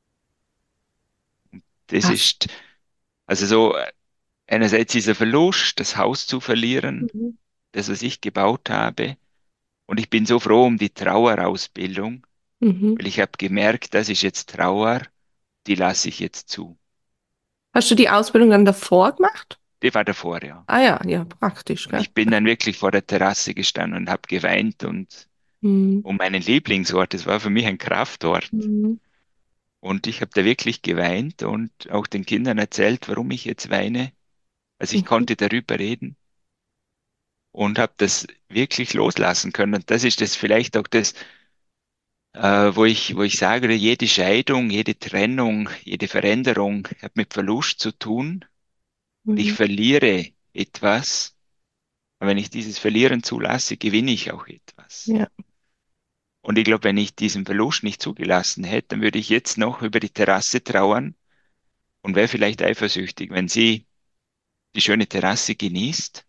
Das Krass. ist, also so äh, einerseits dieser Verlust, das Haus zu verlieren, Mhm. das, was ich gebaut habe. Und ich bin so froh um die Trauerausbildung, Mhm. weil ich habe gemerkt, das ist jetzt Trauer, die lasse ich jetzt zu. Hast du die Ausbildung dann davor gemacht? Die war davor, ja. Ah ja, ja, praktisch, Und gell? ich bin dann wirklich vor der Terrasse gestanden und habe geweint und Mhm. um meinen Lieblingsort, das war für mich ein Kraftort. Mhm. Und ich habe da wirklich geweint und auch den Kindern erzählt, warum ich jetzt weine. Also ich Mhm. konnte darüber reden und habe das wirklich loslassen können. Und das ist das vielleicht auch das, äh, wo ich, wo ich sage, jede Scheidung, jede Trennung, jede Veränderung hat mit Verlust zu tun und ich Mhm. verliere etwas. Und wenn ich dieses Verlieren zulasse, gewinne ich auch etwas. Ja. Und ich glaube, wenn ich diesen Verlust nicht zugelassen hätte, dann würde ich jetzt noch über die Terrasse trauern und wäre vielleicht eifersüchtig, wenn sie die schöne Terrasse genießt.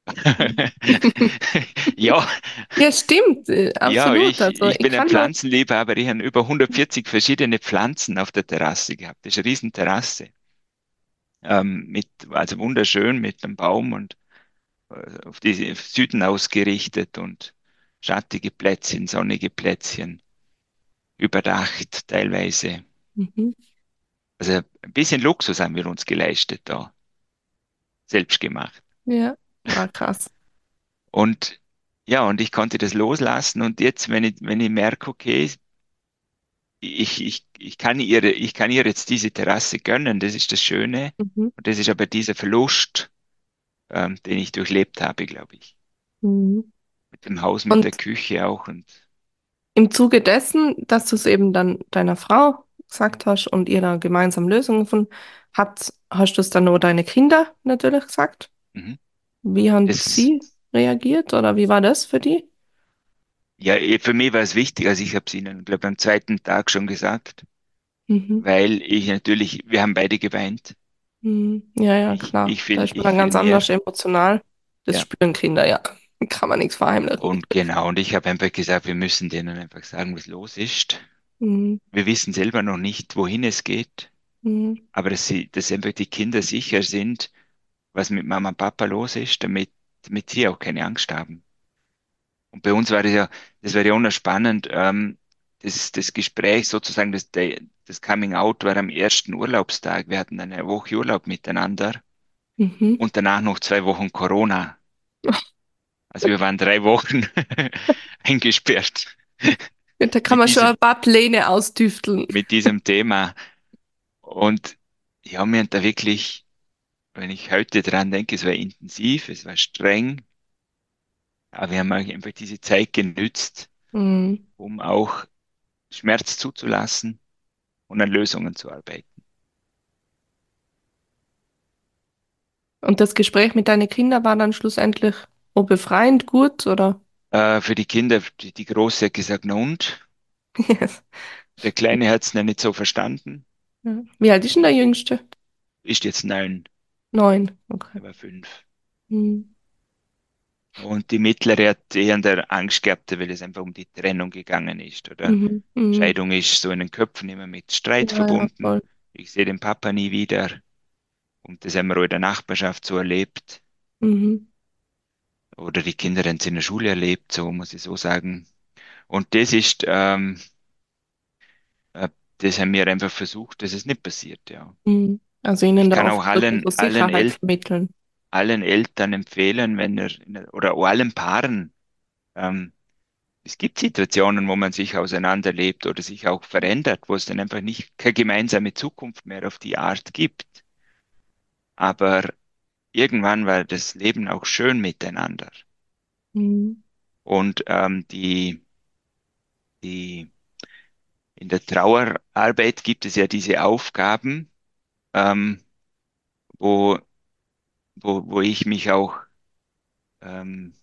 Ja, Ja, stimmt, äh, ja, absolut. ich, Also ich ich bin ein kann da. Pflanzenliebhaber. Ich habe über hundertvierzig verschiedene Pflanzen auf der Terrasse gehabt. Das ist eine Riesenterrasse. Ähm, mit, also wunderschön mit einem Baum und äh, auf die Süden ausgerichtet und schattige Plätzchen, sonnige Plätzchen, überdacht teilweise. Mhm. Also ein bisschen Luxus haben wir uns geleistet da, selbst gemacht. Ja, war krass. Und ja, und ich konnte das loslassen und jetzt, wenn ich, wenn ich merke, okay, ich, ich, ich kann ihr, ich kann ihr jetzt diese Terrasse gönnen, das ist das Schöne. Mhm. Und das ist aber dieser Verlust, ähm, den ich durchlebt habe, glaube ich. Mhm. Mit dem Haus, mit der Und Küche auch. Und im Zuge dessen, dass du es eben dann deiner Frau gesagt hast und ihr da gemeinsam Lösungen gefunden habt, hast du es dann nur deine Kinder natürlich gesagt? mhm. Wie haben Das, sie reagiert oder wie war das für die? ja, eh, für mich war es wichtig, also ich habe es Ihnen, glaube ich, am zweiten Tag schon gesagt. Mhm. weil ich natürlich, wir haben beide geweint. Mhm. Ja, ja, Ich, klar. ich Da viel, ist man ich dann viel ganz mehr. anders emotional. Das Ja. spüren Kinder, ja. Kann man nichts verheimlichen. Und genau, und ich habe einfach gesagt, wir müssen denen einfach sagen, was los ist. Mhm. Wir wissen selber noch nicht, wohin es geht, Mhm. aber dass sie, dass einfach die Kinder sicher sind, was mit Mama und Papa los ist, damit, damit sie auch keine Angst haben. Und bei uns war das ja, das war ja auch spannend, ähm, das, das Gespräch sozusagen, das, der- das Coming Out war am ersten Urlaubstag. Wir hatten eine Woche Urlaub miteinander Mhm. und danach noch zwei Wochen Corona. Also wir waren drei Wochen eingesperrt Da kann mit man schon diesem, ein paar Pläne austüfteln. mit diesem Thema. Und ja, wir haben da wirklich, wenn ich heute dran denke, es war intensiv, es war streng, aber wir haben auch einfach diese Zeit genützt, Mhm. um auch Schmerz zuzulassen und an Lösungen zu arbeiten. Und das Gespräch mit deinen Kindern war dann schlussendlich oh, befreiend gut, oder? Äh, für die Kinder, die, die Große hat gesagt, na und? Yes. Der Kleine hat es noch nicht so verstanden. Ja. Wie alt ist denn der Und Jüngste? ist jetzt neun, Neun. Okay. er war fünf. Mhm. Und die Mittlere hat eher der Angst gehabt, weil es einfach um die Trennung gegangen ist. Oder Mhm. Mhm. Scheidung ist so in den Köpfen immer mit Streit Ja, ja, verbunden. voll. Ich sehe den Papa nie wieder. Und das haben wir auch in der Nachbarschaft so erlebt. Mhm. Oder die Kinder haben es in der Schule erlebt, so muss ich so sagen. Und das ist, ähm, äh, das haben wir einfach versucht, dass es nicht passiert, ja. Mhm. Also Ich ihnen da kann oft auch wirklich allen, so allen, Sicherheit El vermitteln. allen Eltern empfehlen, wenn er, oder auch allen Paaren, ähm, es gibt Situationen, wo man sich auseinanderlebt oder sich auch verändert, wo es dann einfach nicht keine gemeinsame Zukunft mehr auf die Art gibt. Aber irgendwann war das Leben auch schön miteinander. Mhm. Und ähm, die, die, in der Trauerarbeit gibt es ja diese Aufgaben, ähm, wo, wo, wo ich mich auch ähm,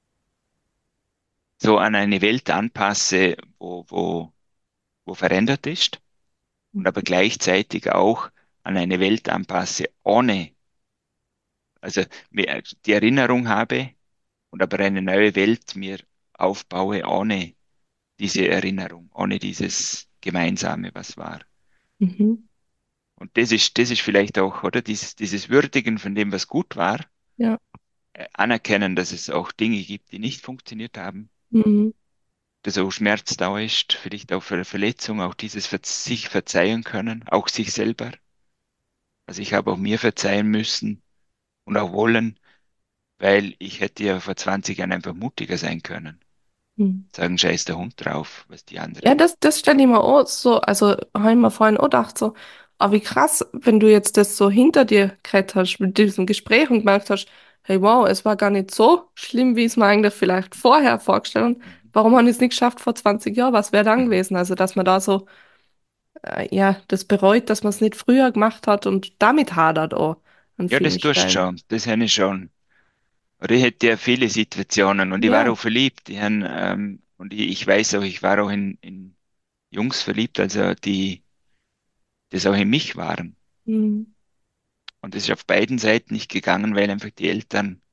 so an eine Welt anpasse, wo, wo, wo verändert ist und aber gleichzeitig auch an eine Welt anpasse, ohne, also mir die Erinnerung habe und aber eine neue Welt mir aufbaue ohne diese Erinnerung, ohne dieses Gemeinsame, was war. Mhm. Und das ist, das ist vielleicht auch, oder, dieses, dieses Würdigen von dem, was gut war, Ja. äh, anerkennen, dass es auch Dinge gibt, die nicht funktioniert haben, Mhm. dass auch Schmerz da ist, vielleicht auch für eine Verletzung, auch dieses Ver sich verzeihen können, auch sich selber. Also ich habe auch mir verzeihen müssen und auch wollen, weil ich hätte ja vor zwanzig Jahren einfach mutiger sein können. Mhm. Sagen, scheiß der Hund drauf, was die Ja, anderen. das, das stelle ich mir auch so, also habe ich mir vorhin auch gedacht, so, aber wie krass, wenn du jetzt das so hinter dir gehabt hast mit diesem Gespräch und gemerkt hast, hey wow, es war gar nicht so schlimm, wie ich es mir eigentlich vielleicht vorher vorgestellt habe. Mhm. Warum habe ich es nicht geschafft vor zwanzig Jahren? Was wäre dann Mhm. gewesen? Also, dass man Mhm. da so, äh, ja, das bereut, dass man es nicht früher gemacht hat und damit hadert auch an Ja, vielen das tust du Stellen. schon, das habe ich schon. Oder ich hätte ja viele Situationen und ich war Ja. auch verliebt. Ich han, ähm, und ich, ich weiß auch, ich war auch in, in Jungs verliebt, also die das auch in mich waren. Mhm. Und das ist auf beiden Seiten nicht gegangen, weil einfach die Eltern,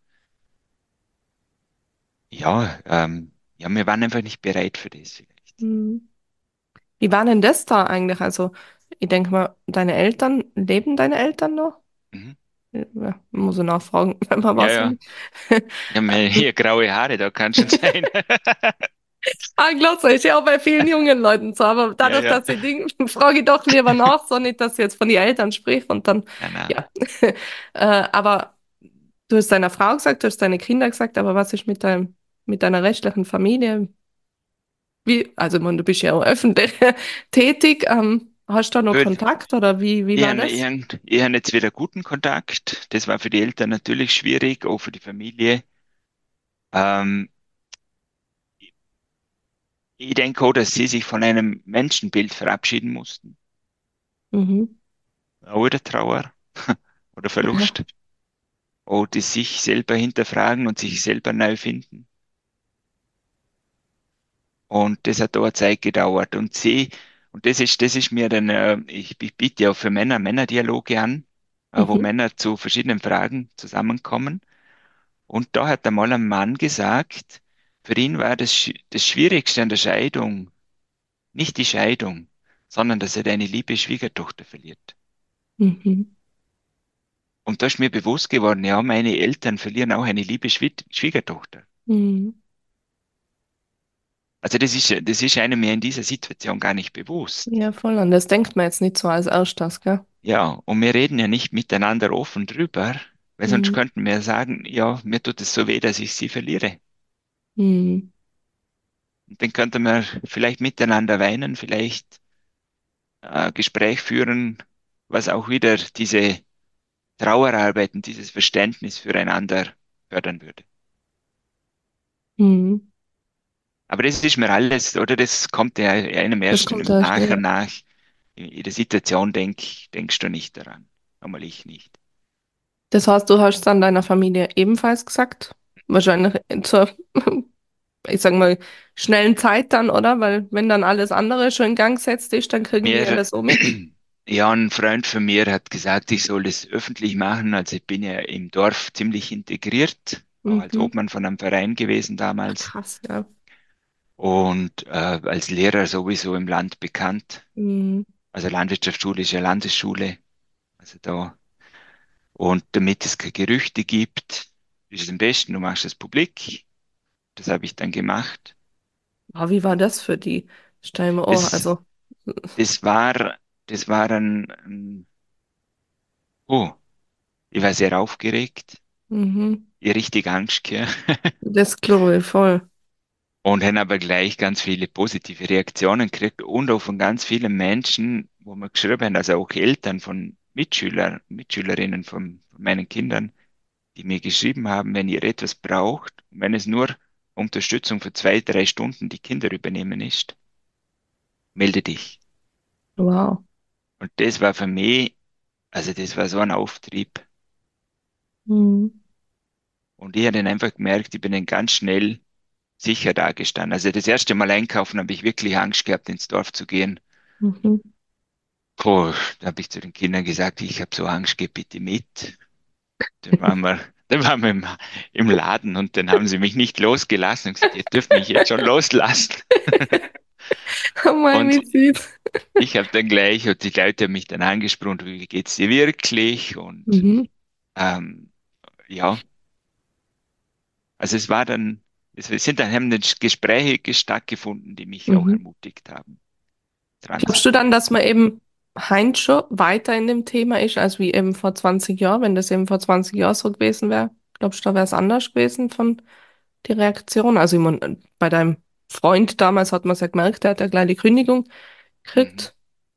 ja, ähm, ja, wir waren einfach nicht bereit für das vielleicht. Mhm. Wie war denn das da eigentlich? Also, ich denke mal, deine Eltern, leben deine Eltern noch? Mhm. Ja, muss ich nachfragen, wenn man Ja, was ja. will. Ja, mir- hier graue Haare, da kann schon sein. Ah, klar, das ist ja auch bei vielen jungen Leuten so, aber Ja, dadurch, ja. dass ich Ding, frage ich doch lieber nach, so nicht, dass ich jetzt von den Eltern sprich und dann, Na, na. ja. Äh, aber du hast deiner Frau gesagt, du hast deine Kinder gesagt, aber was ist mit deinem, mit deiner restlichen Familie? Wie, also, ich meine, du bist ja auch öffentlich tätig, ähm, hast du da noch Würde- Kontakt oder wie, wie Ich war habe das? ich hab, ich hab jetzt wieder guten Kontakt. Das war für die Eltern natürlich schwierig, auch für die Familie. Ähm, ich denke auch, dass sie sich von einem Menschenbild verabschieden mussten. Mhm. Auch wieder Trauer oder Ja. Verlust. Oder sich selber hinterfragen und sich selber neu finden. Und das hat auch eine Zeit gedauert. Und sie, Und das ist, das ist mir dann, äh, ich, ich biete ja auch für Männer Männerdialoge an, äh, wo Mhm. Männer zu verschiedenen Fragen zusammenkommen. Und da hat einmal ein Mann gesagt, für ihn war das, Sch- das Schwierigste an der Scheidung nicht die Scheidung, sondern dass er eine liebe Schwiegertochter verliert. Mhm. Und da ist mir bewusst geworden, ja, meine Eltern verlieren auch eine liebe Schwie Schwiegertochter. Mhm. Also das ist, das ist einem ja in dieser Situation gar nicht bewusst. Ja, voll. Und das denkt man jetzt nicht so als erstes, gell? Ja, und wir reden ja nicht miteinander offen drüber, weil sonst Mhm. könnten wir sagen, ja, mir tut es so weh, dass ich sie verliere. Mhm. Und dann könnten wir vielleicht miteinander weinen, vielleicht äh, Gespräch führen, was auch wieder diese Trauerarbeit und dieses Verständnis füreinander fördern würde. Mhm. Aber das ist mir alles, oder das kommt ja einem Das erst kommt im erst, Nachher ja. nach. In der Situation denk, denkst du nicht daran. Einmal ich nicht. Das heißt, du hast dann deiner Familie ebenfalls gesagt? Wahrscheinlich zur, ich sag mal, schnellen Zeit dann, oder? Weil wenn dann alles andere schon in Gang gesetzt ist, dann kriegen die Mir, alles so mit. ja, ein Freund von mir hat gesagt, ich soll das öffentlich machen. Also ich bin ja im Dorf ziemlich integriert, auch als Mhm. Obmann von einem Verein gewesen Ach, damals krass, ja. und äh, als Lehrer sowieso im Land bekannt. Mhm. Also Landwirtschaftsschule ist ja Landesschule, also da. Und damit es keine Gerüchte gibt, ist es am besten, du machst es publik. Das habe ich dann gemacht. Aber wie war das für die? Stell mir, oh, Das, also, das war, das war ein, ein oh, ich war sehr aufgeregt, mhm. ich richtig Angst gehabt. Das glaube ich voll. Und haben aber gleich ganz viele positive Reaktionen gekriegt und auch von ganz vielen Menschen, wo wir geschrieben haben, also auch Eltern von Mitschüler, Mitschülerinnen von, von meinen Kindern, die mir geschrieben haben, wenn ihr etwas braucht, wenn es nur Unterstützung für zwei, drei Stunden die Kinder übernehmen ist, melde dich. Wow. Und das war für mich, also das war so ein Auftrieb. Mhm. Und ich habe dann einfach gemerkt, ich bin dann ganz schnell sicher dagestanden. Also das erste Mal einkaufen habe ich wirklich Angst gehabt, ins Dorf zu gehen. Mhm. Puh, da habe ich zu den Kindern gesagt, ich habe so Angst, geh bitte mit. Dann waren wir, dann waren wir im, im Laden und dann haben sie mich nicht losgelassen und gesagt, ihr dürft mich jetzt schon loslassen. Oh mein, Und wie süß. ich habe dann gleich, und die Leute haben mich dann angesprochen, wie geht's dir wirklich? Und Mhm. ähm, ja, also es war dann, es sind dann, haben dann Gespräche stattgefunden, die mich auch Mhm. ermutigt haben, dran zu Glaubst du dann, bleiben. dass man eben Heinz schon weiter in dem Thema ist, als wie eben vor zwanzig Jahren, wenn das eben vor zwanzig Jahren so gewesen wäre? Glaubst du, da wäre es anders gewesen von die Reaktion? Also ich mein, bei deinem Freund damals hat man es ja gemerkt, der hat ja gleich die Kündigung Mhm. gekriegt.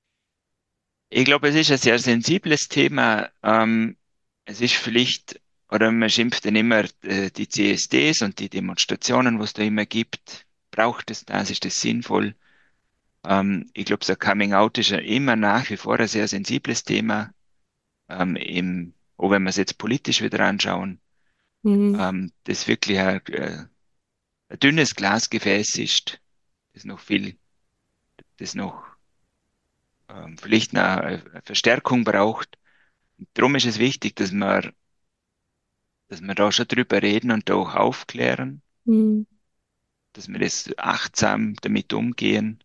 Ich glaube, es ist ein sehr sensibles Thema. Ähm, es ist vielleicht, oder man schimpft dann immer äh, die C S Ds und die Demonstrationen, was da immer gibt. Braucht es das? Ist das sinnvoll? Ähm, ich glaube, so Coming Out ist ja immer nach wie vor ein sehr sensibles Thema. Ähm, im, auch wenn wir es jetzt politisch wieder anschauen, Mhm. ähm, das wirklich ein, äh, ein dünnes Glasgefäß ist, das noch viel, das noch ähm, vielleicht eine, eine Verstärkung braucht. Darum ist es wichtig, dass wir dass wir da schon drüber reden und da auch aufklären, Mhm. dass wir das achtsam damit umgehen.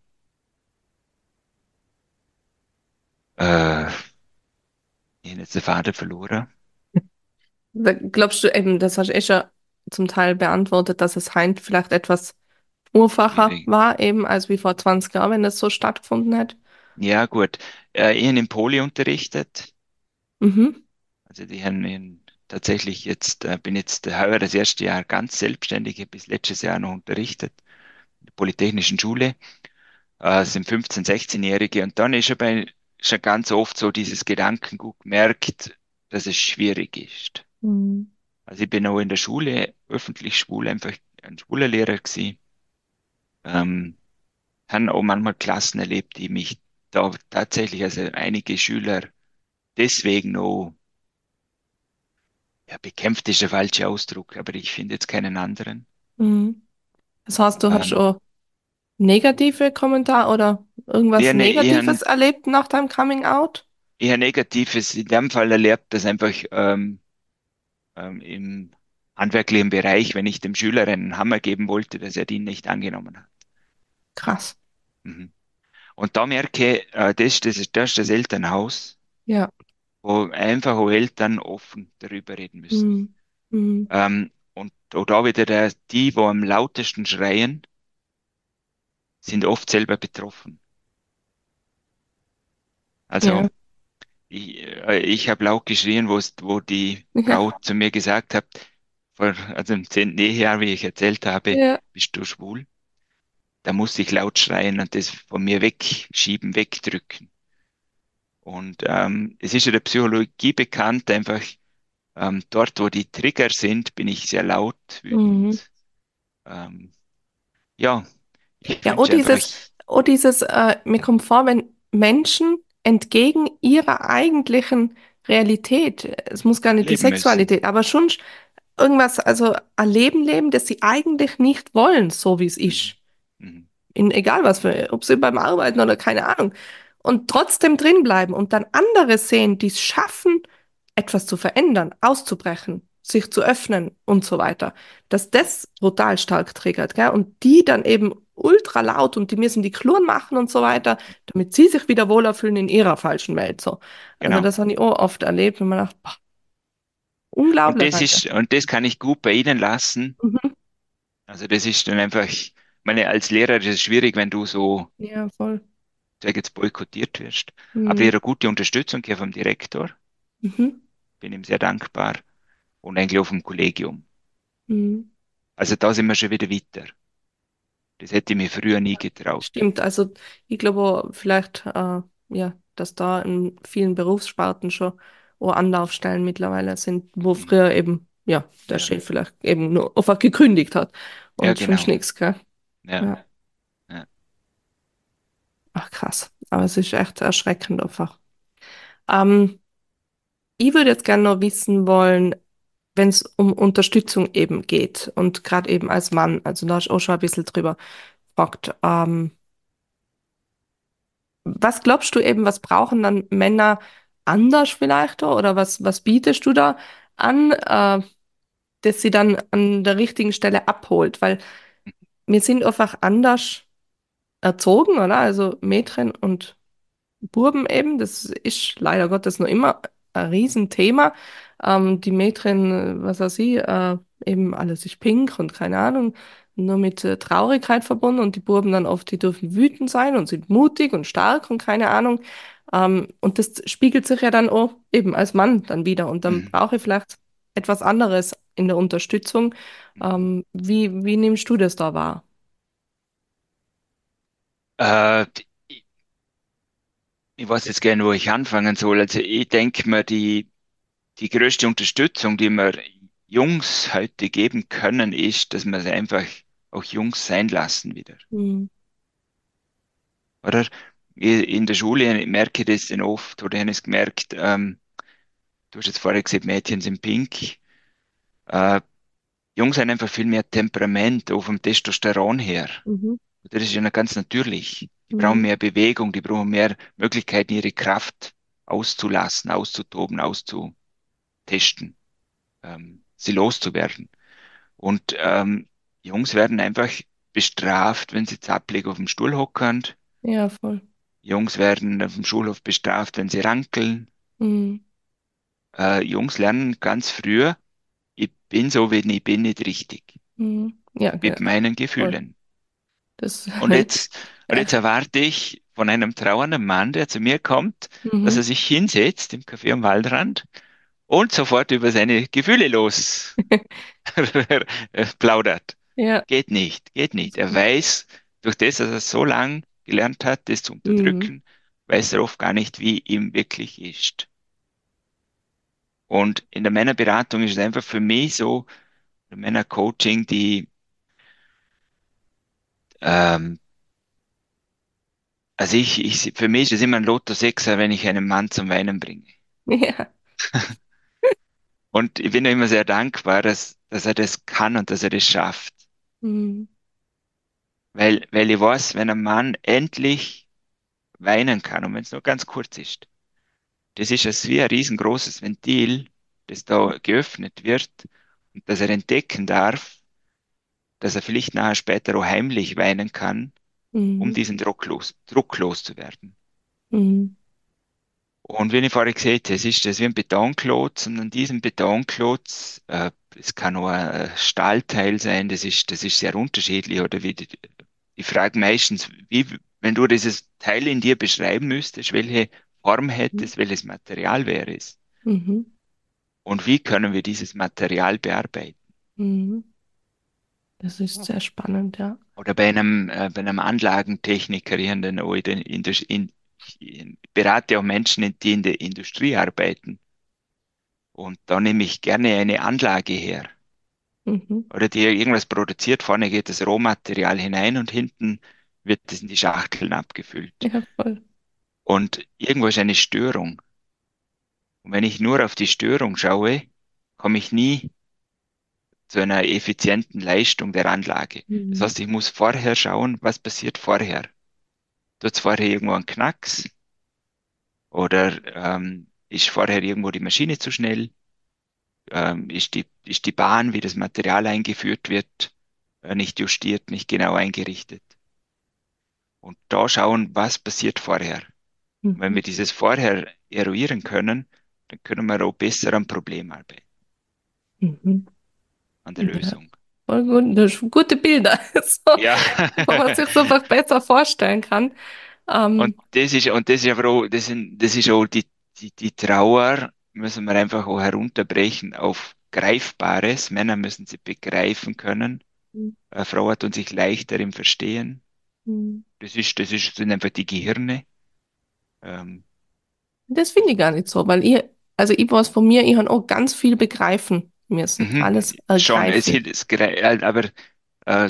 Äh, ich habe jetzt den Faden verloren. Da glaubst du eben, das hast du eh schon zum Teil beantwortet, dass es Heinz vielleicht etwas einfacher Schwierig. war, eben als wie vor zwanzig Jahren, wenn das so stattgefunden hat? Ja, gut. Äh, ich habe in Poli unterrichtet. Mhm. Also die haben in, tatsächlich jetzt, äh, bin jetzt heuer das erste Jahr ganz selbstständig, ich habe bis letztes Jahr noch unterrichtet, in der Polytechnischen Schule. Äh, es sind fünfzehn-, sechzehn-Jährige und dann ist schon, bei, schon ganz oft so dieses Gedankengut gemerkt, dass es schwierig ist. Mhm. Also ich bin auch in der Schule, öffentlich schwul, einfach ein schwuler Lehrer gewesen. Ähm, Haben auch manchmal Klassen erlebt, die mich da tatsächlich, also einige Schüler deswegen noch, ja, bekämpft ist der falsche Ausdruck, aber ich finde jetzt keinen anderen. Mhm. Das heißt, du hast Ähm, auch negative Kommentare oder irgendwas eher, ne, eher, Negatives erlebt nach deinem Coming Out? eher Negatives in dem Fall erlebt, dass einfach ähm, ähm, im handwerklichen Bereich, wenn ich dem Schüler einen Hammer geben wollte, dass er den nicht angenommen hat. Krass. Mhm. Und da merke ich, äh, das, das ist, das ist das Elternhaus, Ja. wo einfach auch Eltern offen darüber reden müssen. Mhm. Mhm. Ähm, und auch da wieder der, die, wo am lautesten schreien, sind oft selber betroffen. Also Ja. ich, äh, ich habe laut geschrien, wo, es- wo die Frau Ja. zu mir gesagt hat, vor, also im zehnten Ehejahr, wie ich erzählt habe, Ja. bist du schwul? Da musste ich laut schreien und das von mir wegschieben, wegdrücken. Und ähm, es ist in der Psychologie bekannt, einfach ähm, dort, wo die Trigger sind, bin ich sehr laut, Mhm. wütend. Ähm, ja, ich Ja, oh wünsche einfach, dieses, oh dieses, äh, mir kommt vor, wenn Menschen entgegen ihrer eigentlichen Realität, es muss gar nicht die leben müssen. Sexualität, aber schon irgendwas, also ein Leben leben, das sie eigentlich nicht wollen, so wie es Mhm. ist. Mhm. In egal was für, ob sie beim Arbeiten oder keine Ahnung. Und trotzdem drin bleiben und dann andere sehen, die es schaffen, etwas zu verändern, auszubrechen, sich zu öffnen und so weiter. Dass das brutal stark triggert, gell? Und die dann eben ultra laut und die müssen die Kluren machen und so weiter, damit sie sich wieder wohler fühlen in ihrer falschen Welt, so. Also Genau. das habe ich auch oft erlebt, wenn man dachte, boah, Und unglaublich, das Alter. ist, und das kann ich gut bei Ihnen lassen. Mhm. Also das ist dann einfach, ich meine, als Lehrer ist es schwierig, wenn du so, Ja, voll. sag jetzt, boykottiert wirst. Aber Mhm. ihre gute Unterstützung hier vom Direktor, Mhm. bin ihm sehr dankbar und eigentlich auch vom Kollegium. Mhm. Also da sind wir schon wieder weiter. Das hätte ich mir früher nie getraut. Stimmt, also ich glaube vielleicht, äh, ja, dass da in vielen Berufssparten schon auch Anlaufstellen mittlerweile sind, wo Hm. früher eben, ja, der Ja, Chef vielleicht eben nur einfach gekündigt hat ja, und schon genau. nichts, gell? Ja, Ja, ja. ach krass. Aber es ist echt erschreckend einfach. Ähm, Ich würde jetzt gerne noch wissen wollen, wenn es um Unterstützung eben geht und gerade eben als Mann, also da hast du auch schon ein bisschen drüber gefragt, ähm, was glaubst du eben, was brauchen dann Männer anders vielleicht oder was, was bietest du da an, äh, dass sie dann an der richtigen Stelle abholt? Weil wir sind einfach anders erzogen, oder? Also Mädchen und Buben eben, das ist leider Gottes noch immer ein Riesenthema. Ähm, die Mädchen, was weiß ich, äh, eben alles ist pink und keine Ahnung, nur mit äh, Traurigkeit verbunden und die Buben dann oft, die dürfen wütend sein und sind mutig und stark und keine Ahnung. Ähm, und das spiegelt sich ja dann auch eben als Mann dann wieder und dann Mhm. brauche ich vielleicht etwas anderes in der Unterstützung. Mhm. Ähm, wie, wie nimmst du das da wahr? Äh, ich, ich weiß jetzt gerne, wo ich anfangen soll. Also ich denke mir, die, die größte Unterstützung, die wir Jungs heute geben können, ist, dass wir sie einfach auch Jungs sein lassen wieder. Hm. Oder? I- In der Schule merke ich das dann oft, oder ich habe es gemerkt, ähm, du hast jetzt vorher gesagt, Mädchen sind pink. Äh, Jungs haben einfach viel mehr Temperament, auch vom Testosteron her. Mhm. Das ist ja ganz natürlich. Die brauchen Mhm. mehr Bewegung, die brauchen mehr Möglichkeiten, ihre Kraft auszulassen, auszutoben, auszutesten, ähm, sie loszuwerden. Und ähm, Jungs werden einfach bestraft, wenn sie zappelig auf dem Stuhl hocken. Ja, voll. Jungs werden auf dem Schulhof bestraft, wenn sie rankeln. Mhm. Äh, Jungs lernen ganz früh, ich bin so, wie ich bin, nicht richtig. Mhm. Ja, Mit ge- meinen voll. Gefühlen. Das, Und jetzt, und ja. jetzt erwarte ich von einem trauernden Mann, der zu mir kommt, dass er Mhm. sich hinsetzt im Café am Waldrand und sofort über seine Gefühle los plaudert. Ja. Geht nicht, geht nicht. Er weiß, durch das, dass er so lang gelernt hat, das zu Mhm. unterdrücken, weiß er oft gar nicht, wie ihm wirklich ist. Und in der Männerberatung ist es einfach für mich so, im Männercoaching, die, ähm, also ich, ich, für mich ist es immer ein Lotto Sechser, wenn ich einen Mann zum Weinen bringe. Ja. Und ich bin ihm immer sehr dankbar, dass, dass er das kann und dass er das schafft. Mhm. Weil, weil ich weiß, wenn ein Mann endlich weinen kann und wenn es nur ganz kurz ist. Das ist es wie ein riesengroßes Ventil, das da geöffnet wird und dass er entdecken darf, dass er vielleicht nachher später auch heimlich weinen kann, um Mhm. diesen Druck los, Druck loszuwerden. Mhm. Und wie ich vorher gesagt habe, es ist das wie ein Betonklotz und an diesem Betonklotz, äh, es kann auch ein Stahlteil sein, das ist, das ist sehr unterschiedlich. Oder wie die, ich frage meistens, wie, wenn du dieses Teil in dir beschreiben müsstest, welche Form hätte es, welches Material wäre es? Mhm. Und wie können wir dieses Material bearbeiten? Mhm. Das ist sehr spannend, ja. Oder bei einem, äh, bei einem Anlagentechniker hier in der, in der Indus- in, ich berate auch Menschen, die in der Industrie arbeiten. Und da nehme ich gerne eine Anlage her. Mhm. Oder die irgendwas produziert. Vorne geht das Rohmaterial hinein und hinten wird es in die Schachteln abgefüllt. Ja, voll. Und irgendwo ist eine Störung. Und wenn ich nur auf die Störung schaue, komme ich nie zu einer effizienten Leistung der Anlage. Das Mhm. heißt, ich muss vorher schauen, was passiert vorher. Tut es vorher irgendwo einen Knacks? Oder ähm, ist vorher irgendwo die Maschine zu schnell? Ähm, ist die, ist die Bahn, wie das Material eingeführt wird, äh, nicht justiert, nicht genau eingerichtet? Und da schauen, was passiert vorher. Und wenn Mhm. wir dieses vorher eruieren können, dann können wir auch besser am Problem arbeiten, Mhm. an der Ja, Lösung. voll gut. Das sind gute Bilder, so, Ja, wo man sich so einfach besser vorstellen kann. und Ähm, das ist, und das ist aber auch, das sind, das ist auch die, die, die Trauer, müssen wir einfach auch herunterbrechen auf Greifbares. Männer müssen sie begreifen können. Äh, Frauen tun sich leichter im Verstehen. Mhm. Das ist, das ist, sind einfach die Gehirne. Ähm, Das finde ich gar nicht so, weil ich, also ich weiß von mir, ich habe auch ganz viel begreifen müssen, mhm, alles schon, es, ergreifen. hilft- es, grei- äh, aber, äh,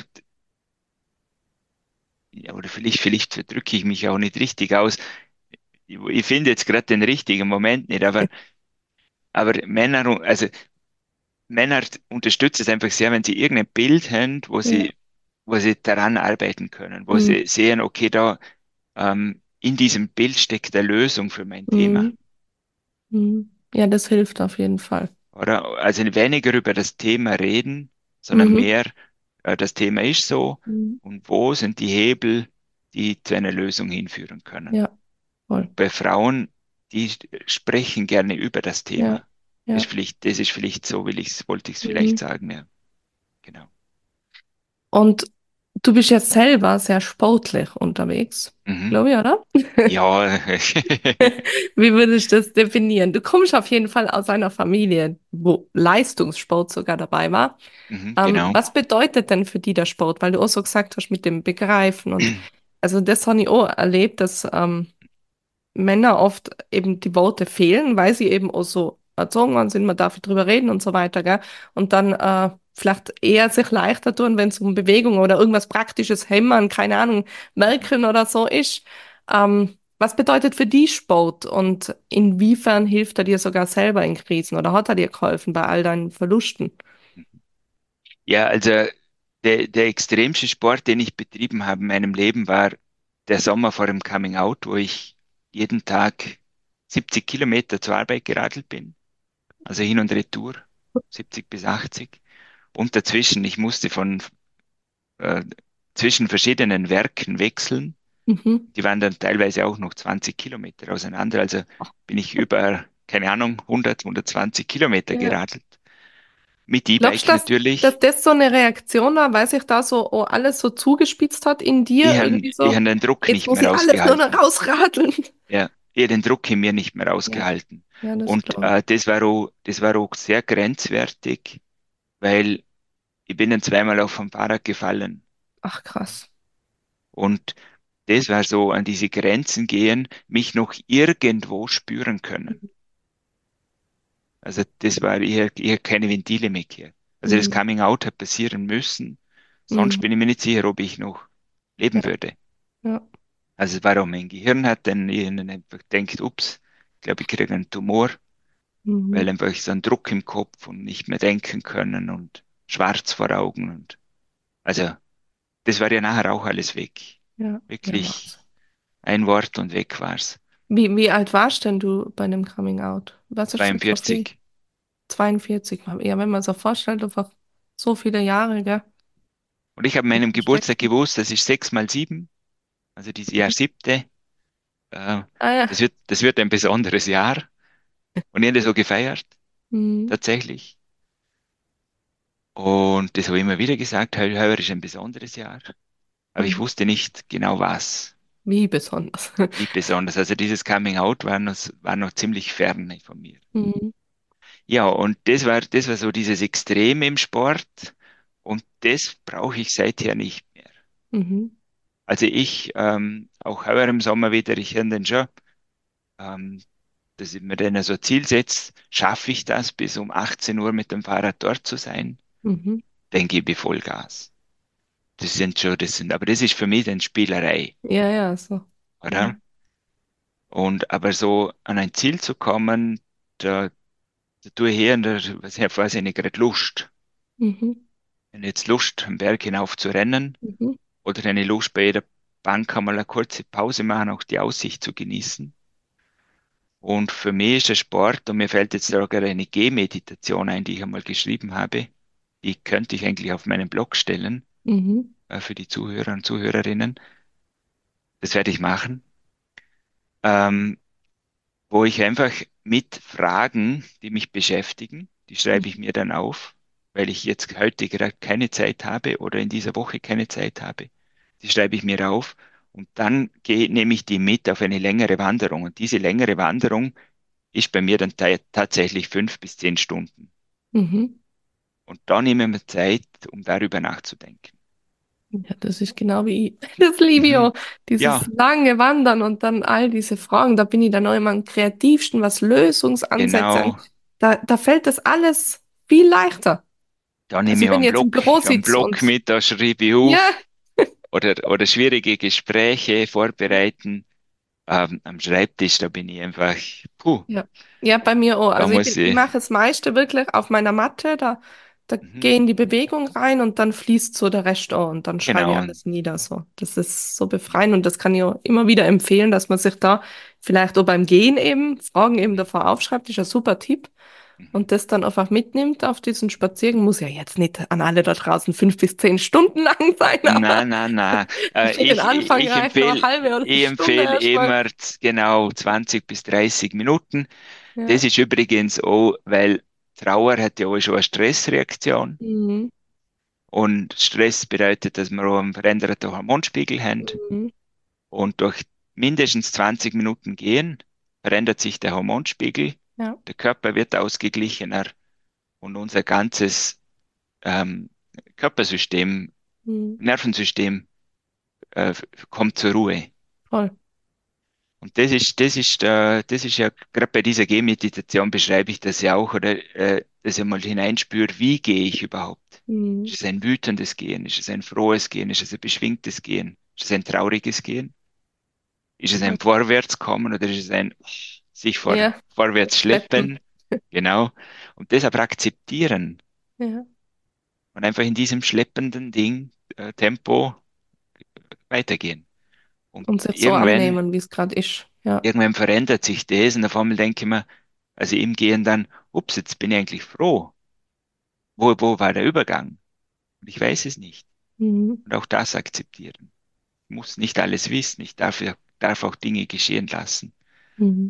ja, oder vielleicht, vielleicht drücke ich mich auch nicht richtig aus. Ich, ich finde jetzt gerade den richtigen Moment nicht, aber, aber Männer, also Männer unterstützen es einfach sehr, wenn sie irgendein Bild haben, wo Ja. sie, wo sie daran arbeiten können, wo Mhm. sie sehen, okay, da ähm, in diesem Bild steckt eine Lösung für mein Thema. Mhm. Mhm. Ja, das hilft auf jeden Fall. Oder? Also weniger über das Thema reden, sondern Mhm. mehr, äh, das Thema ist so Mhm. und wo sind die Hebel, die zu einer Lösung hinführen können. Ja, voll. Und bei Frauen, die sprechen gerne über das Ja, Thema. Das ist ja. vielleicht, das ist vielleicht so, will ich's, wollte ich es vielleicht Mhm. sagen, ja. Genau. Und du bist jetzt selber sehr sportlich unterwegs, Mhm. glaube ich, oder? Ja, Wie würdest du das definieren? Du kommst auf jeden Fall aus einer Familie, wo Leistungssport sogar dabei war. mhm, Ähm, genau. was bedeutet denn für die der Sport? Weil du auch so gesagt hast mit dem Begreifen und also das habe ich auch erlebt, dass ähm, Männer oft eben die Worte fehlen, weil sie eben auch so erzogen worden sind, man darf drüber reden und so weiter, gell? Und dann äh, vielleicht eher sich leichter tun, wenn es um Bewegung oder irgendwas Praktisches, Hämmern, keine Ahnung, Merken oder so ist. Ähm, was bedeutet für die Sport und inwiefern hilft er dir sogar selber in Krisen oder hat er dir geholfen bei all deinen Verlusten? Ja, also der, der extremste Sport, den ich betrieben habe in meinem Leben, war der Sommer vor dem Coming Out, wo ich jeden Tag siebzig Kilometer zur Arbeit geradelt bin, also hin und retour, siebzig bis achtzig. Und dazwischen, ich musste von äh, zwischen verschiedenen Werken wechseln. Mhm. Die waren dann teilweise auch noch zwanzig Kilometer auseinander. Also bin ich über, keine Ahnung, hundert, hundertzwanzig Kilometer Ja. geradelt. Mit Glaubst E-Bike du, dass, natürlich. dass das so eine Reaktion war, weil sich da so oh, alles so zugespitzt hat in Ich dir? habe Irgendwie ich so, hab den Druck jetzt nicht muss mehr ich alles nur noch ausgehalten. rausradeln. Ja, ich hab den Druck in mir nicht mehr Ja, ausgehalten. ja, das Und glaube äh, das war auch, das war auch sehr grenzwertig, weil ich bin dann zweimal auf vom Fahrrad gefallen. ich. Ach, krass. Und das war so an diese Grenzen gehen, mich noch irgendwo spüren können. Also das war eher, eher keine Ventile mehr hier. Also das Mhm. Coming Out hat passieren müssen, sonst Mhm. bin ich mir nicht sicher, ob ich noch leben Ja, würde. ja. Also warum mein Gehirn hat dann ihnen einfach denkt, ups, ich glaube, ich kriege einen Tumor, weil Mhm. einfach so ein Druck im Kopf und nicht mehr denken können und schwarz vor Augen und also das war ja nachher auch alles weg. Ja, ja, Wirklich Wahnsinn. ein Wort und weg war's. Wie, wie alt warst denn du bei dem Coming Out? Was ist das so viel? zweiundvierzig. zweiundvierzig. Ja, wenn man so vorstellt, einfach so viele Jahre, gell? Und ich habe an meinem Geburtstag Stecken. gewusst, das ist sechs mal sieben, also dieses Jahr siebte. Äh, Ah ja. das wird, das wird ein besonderes Jahr. Und ich habe das so gefeiert, Mhm. tatsächlich. Und das habe ich immer wieder gesagt, heu- heuer ist ein besonderes Jahr. Aber ich Mhm. wusste nicht genau was, Wie besonders. wie besonders. Also dieses Coming Out war noch, war noch ziemlich fern von mir. Mhm. Ja, und das war, das war so dieses Extrem im Sport. Und das brauche ich seither nicht mehr. Mhm. Also ich, ähm, auch heuer im Sommer wieder, ich höre den schon, ähm, dass ich mir dann so ein Ziel setze, schaffe ich das, bis um achtzehn Uhr mit dem Fahrrad dort zu sein, Mhm. dann gebe ich Vollgas. Das sind schon, das sind, aber das ist für mich dann Spielerei, Ja, ja, so. oder? Mhm. Und aber so an ein Ziel zu kommen, da, da tue ich eher, da, was ich weiß ich nicht, gerade Lust. Mhm. Wenn ich jetzt Lust, am Berg hinauf zu rennen, Mhm. oder eine Lust bei jeder Bank einmal eine kurze Pause machen, auch die Aussicht zu genießen. Und für mich ist der Sport, und mir fällt jetzt sogar eine Gehmeditation ein, die ich einmal geschrieben habe, die könnte ich eigentlich auf meinen Blog stellen, Mhm. äh, für die Zuhörer und Zuhörerinnen. Das werde ich machen. Ähm, Wo ich einfach mit Fragen, die mich beschäftigen, die schreibe ich Mhm. mir dann auf, weil ich jetzt heute gerade keine Zeit habe oder in dieser Woche keine Zeit habe. Die schreibe ich mir auf und dann gehe, nehme ich die mit auf eine längere Wanderung. Und diese längere Wanderung ist bei mir dann ta- tatsächlich fünf bis zehn Stunden. Mhm. Und da nehme ich mir Zeit, um darüber nachzudenken. Ja, das ist genau wie ich. Das liebe ich Mhm. auch. Dieses Ja, lange Wandern und dann all diese Fragen, da bin ich dann auch immer am kreativsten, was Lösungsansätze an. genau. Da, da fällt das alles viel leichter. Da nehme Also ich wenn einen ich jetzt im Block, Büro einen sitze Block und mit, da schreibe ich ja, auf oder, oder schwierige Gespräche vorbereiten. Ähm, am Schreibtisch, da bin ich einfach, puh, ja, ja, bei mir auch. da Also ich muss bin, ich ich, mache das meiste wirklich auf meiner Matte, da, da mhm, gehe in die Bewegung rein und dann fließt so der Rest auch und dann schreibe ich genau, alles nieder so. Das ist so befreiend und das kann ich auch immer wieder empfehlen, dass man sich da vielleicht auch beim Gehen eben Fragen eben mhm, davor aufschreibt, ist ein super Tipp. mhm. Und das dann einfach mitnimmt auf diesen Spaziergang, muss ja jetzt nicht an alle da draußen fünf bis zehn Stunden lang sein, Na, aber na, na. Äh, für den ich, ich, Anfang ich reicht noch eine empfehle, halbe oder eine ich Stunde empfehle erstmal. immer z- genau zwanzig bis dreißig Minuten. Das Ja. ist übrigens auch, weil Trauer hat ja auch schon eine Stressreaktion. Mhm. Und Stress bedeutet, dass wir auch einen veränderten Hormonspiegel haben. Mhm. Und durch mindestens zwanzig Minuten Gehen verändert sich der Hormonspiegel. Ja. Der Körper wird ausgeglichener und unser ganzes ähm, Körpersystem, Mhm. Nervensystem äh, kommt zur Ruhe. Voll. Und das ist, das ist, äh, das ist ja, gerade bei dieser Gehmeditation beschreibe ich das ja auch, oder äh, dass ich mal hineinspüre, wie gehe ich überhaupt? Mhm. Ist es ein wütendes Gehen? Ist es ein frohes Gehen? Ist es ein beschwingtes Gehen? Ist es ein trauriges Gehen? Ist es Voll. ein Vorwärtskommen oder ist es ein sich vor, Ja, vorwärts das Schleppen. schleppen? Genau. Und das aber akzeptieren Ja. und einfach in diesem schleppenden Ding, äh, Tempo weitergehen. Und Und sich so irgendwann, annehmen, wie es gerade ist. Ja. irgendwann verändert sich das und auf einmal denke ich mir, also im Gehen dann, ups, jetzt bin ich eigentlich froh. Wo, wo war der Übergang? Und ich weiß es nicht. Mhm. Und auch das akzeptieren. Ich muss nicht alles wissen. Ich darf, ja- darf auch Dinge geschehen lassen. Mhm.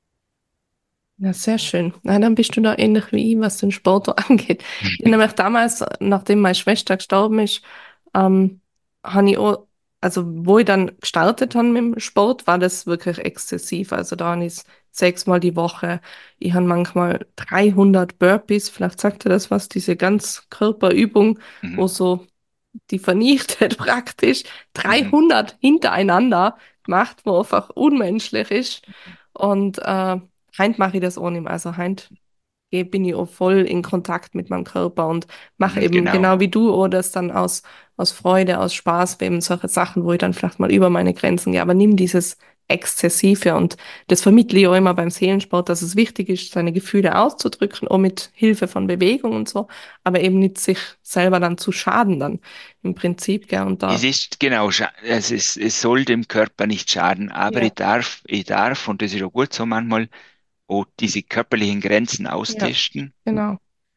Ja, sehr schön. Na, dann bist du da ähnlich wie ich, was den Sport angeht. Ich habe nämlich damals, nachdem meine Schwester gestorben ist, ähm, habe ich auch, also wo ich dann gestartet habe mit dem Sport, war das wirklich exzessiv. Also da habe ich sechsmal die Woche. Ich habe manchmal dreihundert Burpees, vielleicht sagt ihr das was, diese Ganzkörperübung, Mhm, wo so die vernichtet praktisch mhm, dreihundert hintereinander gemacht, wo einfach unmenschlich ist. Und äh, heint mache ich das auch nicht mehr. Also heint geh- bin ich auch voll in Kontakt mit meinem Körper und mache mhm, eben genau. genau wie du oder das dann aus, aus Freude, aus Spaß, eben solche Sachen, wo ich dann vielleicht mal über meine Grenzen gehe. Aber nimm dieses Exzessive. Und das vermittle ich auch immer beim Seelensport, dass es wichtig ist, seine Gefühle auszudrücken, auch mit Hilfe von Bewegung und so, aber eben nicht sich selber dann zu schaden dann im Prinzip, gell, und Es da, ist genau, scha- es ist, es soll dem Körper nicht schaden, aber ja, ich darf, ich darf, und das ist auch gut so manchmal, auch diese körperlichen Grenzen ja, austesten genau.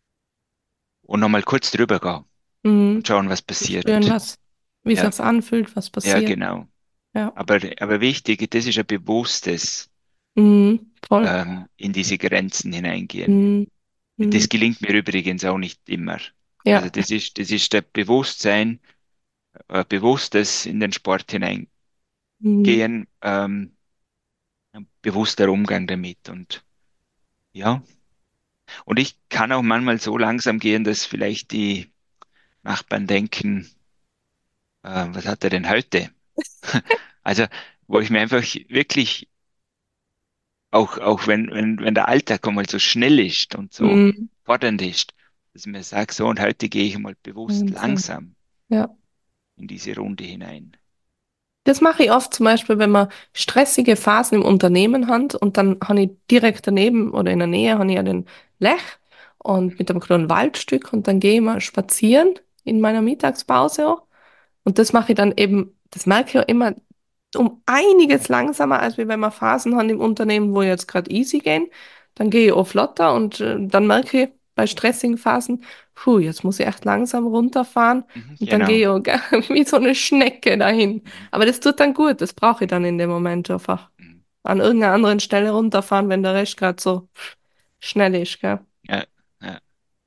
und nochmal kurz drüber gehen und Mhm. schauen, was Spüren, passiert. was, wie Ja, sich's anfühlt, was ja, passiert. genau. Ja, Aber, aber wichtig, das ist ein bewusstes mhm. Voll. ähm, in diese Grenzen hineingehen. Mhm. Das Mhm. gelingt mir übrigens auch nicht immer. Also Ja. das ist, das ist der Bewusstsein, äh, bewusstes in den Sport hineingehen, Mhm. ähm, ein bewusster Umgang damit. Und ja, und ich kann auch manchmal so langsam gehen, dass vielleicht die Nachbarn denken, äh, was hat er denn heute? Also, wo ich mir einfach wirklich, auch, auch wenn, wenn, wenn der Alltag einmal so schnell ist und so Mhm. fordernd ist, dass ich mir sage, so, und heute gehe ich mal bewusst Wahnsinn. langsam Ja. in diese Runde hinein. Das mache ich oft zum Beispiel, wenn man stressige Phasen im Unternehmen hat und dann habe ich direkt daneben oder in der Nähe habe ich ja den Lech und mit einem kleinen Waldstück und dann gehe ich mal spazieren in meiner Mittagspause auch. Und das mache ich dann eben, das merke ich auch immer um einiges langsamer, als wir wenn wir Phasen haben im Unternehmen, wo jetzt gerade easy gehen. Dann gehe ich auch flotter und äh, dann merke ich bei stressigen Phasen, puh, jetzt muss ich echt langsam runterfahren Mhm, und dann gehe genau. ich auch gell, wie so eine Schnecke dahin. Mhm, Aber das tut dann gut, das brauche ich dann mhm, in dem Moment einfach. mhm. An irgendeiner anderen Stelle runterfahren, wenn der Rest gerade so schnell ist, gell. Ja, ja.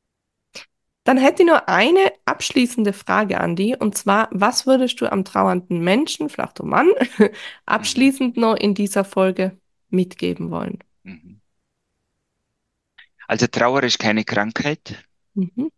Dann hätte ich nur eine abschließende Frage an die, und zwar, was würdest du am trauernden Menschen, vielleicht um Mann, Mhm, abschließend noch in dieser Folge mitgeben wollen? mhm. Also Trauer ist keine Krankheit Mhm.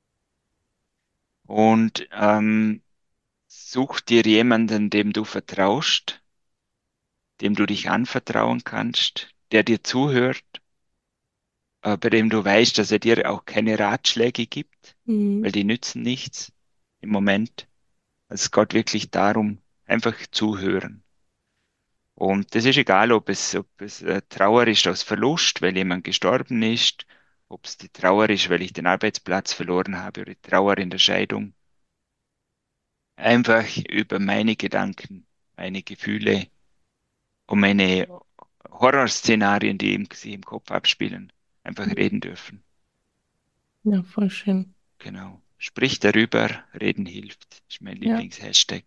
und ähm, such dir jemanden, dem du vertraust, dem du dich anvertrauen kannst, der dir zuhört, äh, bei dem du weißt, dass er dir auch keine Ratschläge gibt, weil Mhm. die nützen nichts im Moment. Also es geht wirklich darum, einfach zuhören. Und das ist egal, ob es, ob es äh, Trauer ist aus Verlust, weil jemand gestorben ist, ob es die Trauer ist, weil ich den Arbeitsplatz verloren habe oder die Trauer in der Scheidung. Einfach über meine Gedanken, meine Gefühle und meine Horrorszenarien, die im, sich im Kopf abspielen, einfach reden dürfen. Ja, voll schön. Genau. Sprich darüber, reden hilft. Ist mein Ja. Lieblingshashtag.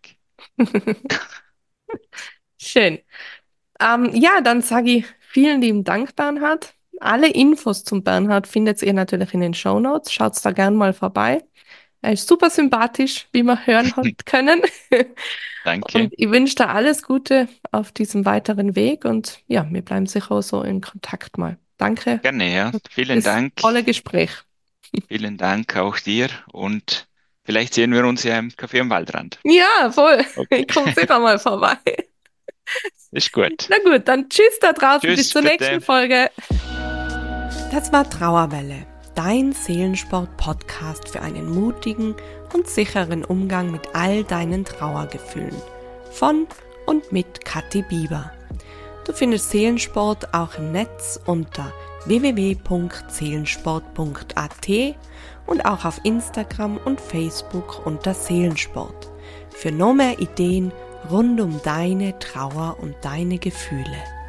Schön. Ähm, ja, dann sage ich vielen lieben Dank, Bernhard. Alle Infos zum Bernhard findet ihr natürlich in den Shownotes. Schaut da gern mal vorbei. Er ist super sympathisch, wie man hören hat können. Danke. Und ich wünsche dir alles Gute auf diesem weiteren Weg und ja, wir bleiben sicher auch so in Kontakt mal. Danke Gerne, ja. für Vielen das Dank. tolle Gespräch. Vielen Dank auch dir und vielleicht sehen wir uns ja im Café am Waldrand. Ja, voll. Okay, Ich komme sicher mal vorbei. ist gut. Na gut, dann tschüss da draußen, bis Tschüss, zur nächsten bitte. Folge. Das war Trauerwelle, dein Seelensport-Podcast für einen mutigen und sicheren Umgang mit all deinen Trauergefühlen. Von und mit Kathi Bieber. Du findest Seelensport auch im Netz unter w w w punkt seelensport punkt a t und auch auf Instagram und Facebook unter Seelensport. Für noch mehr Ideen rund um deine Trauer und deine Gefühle.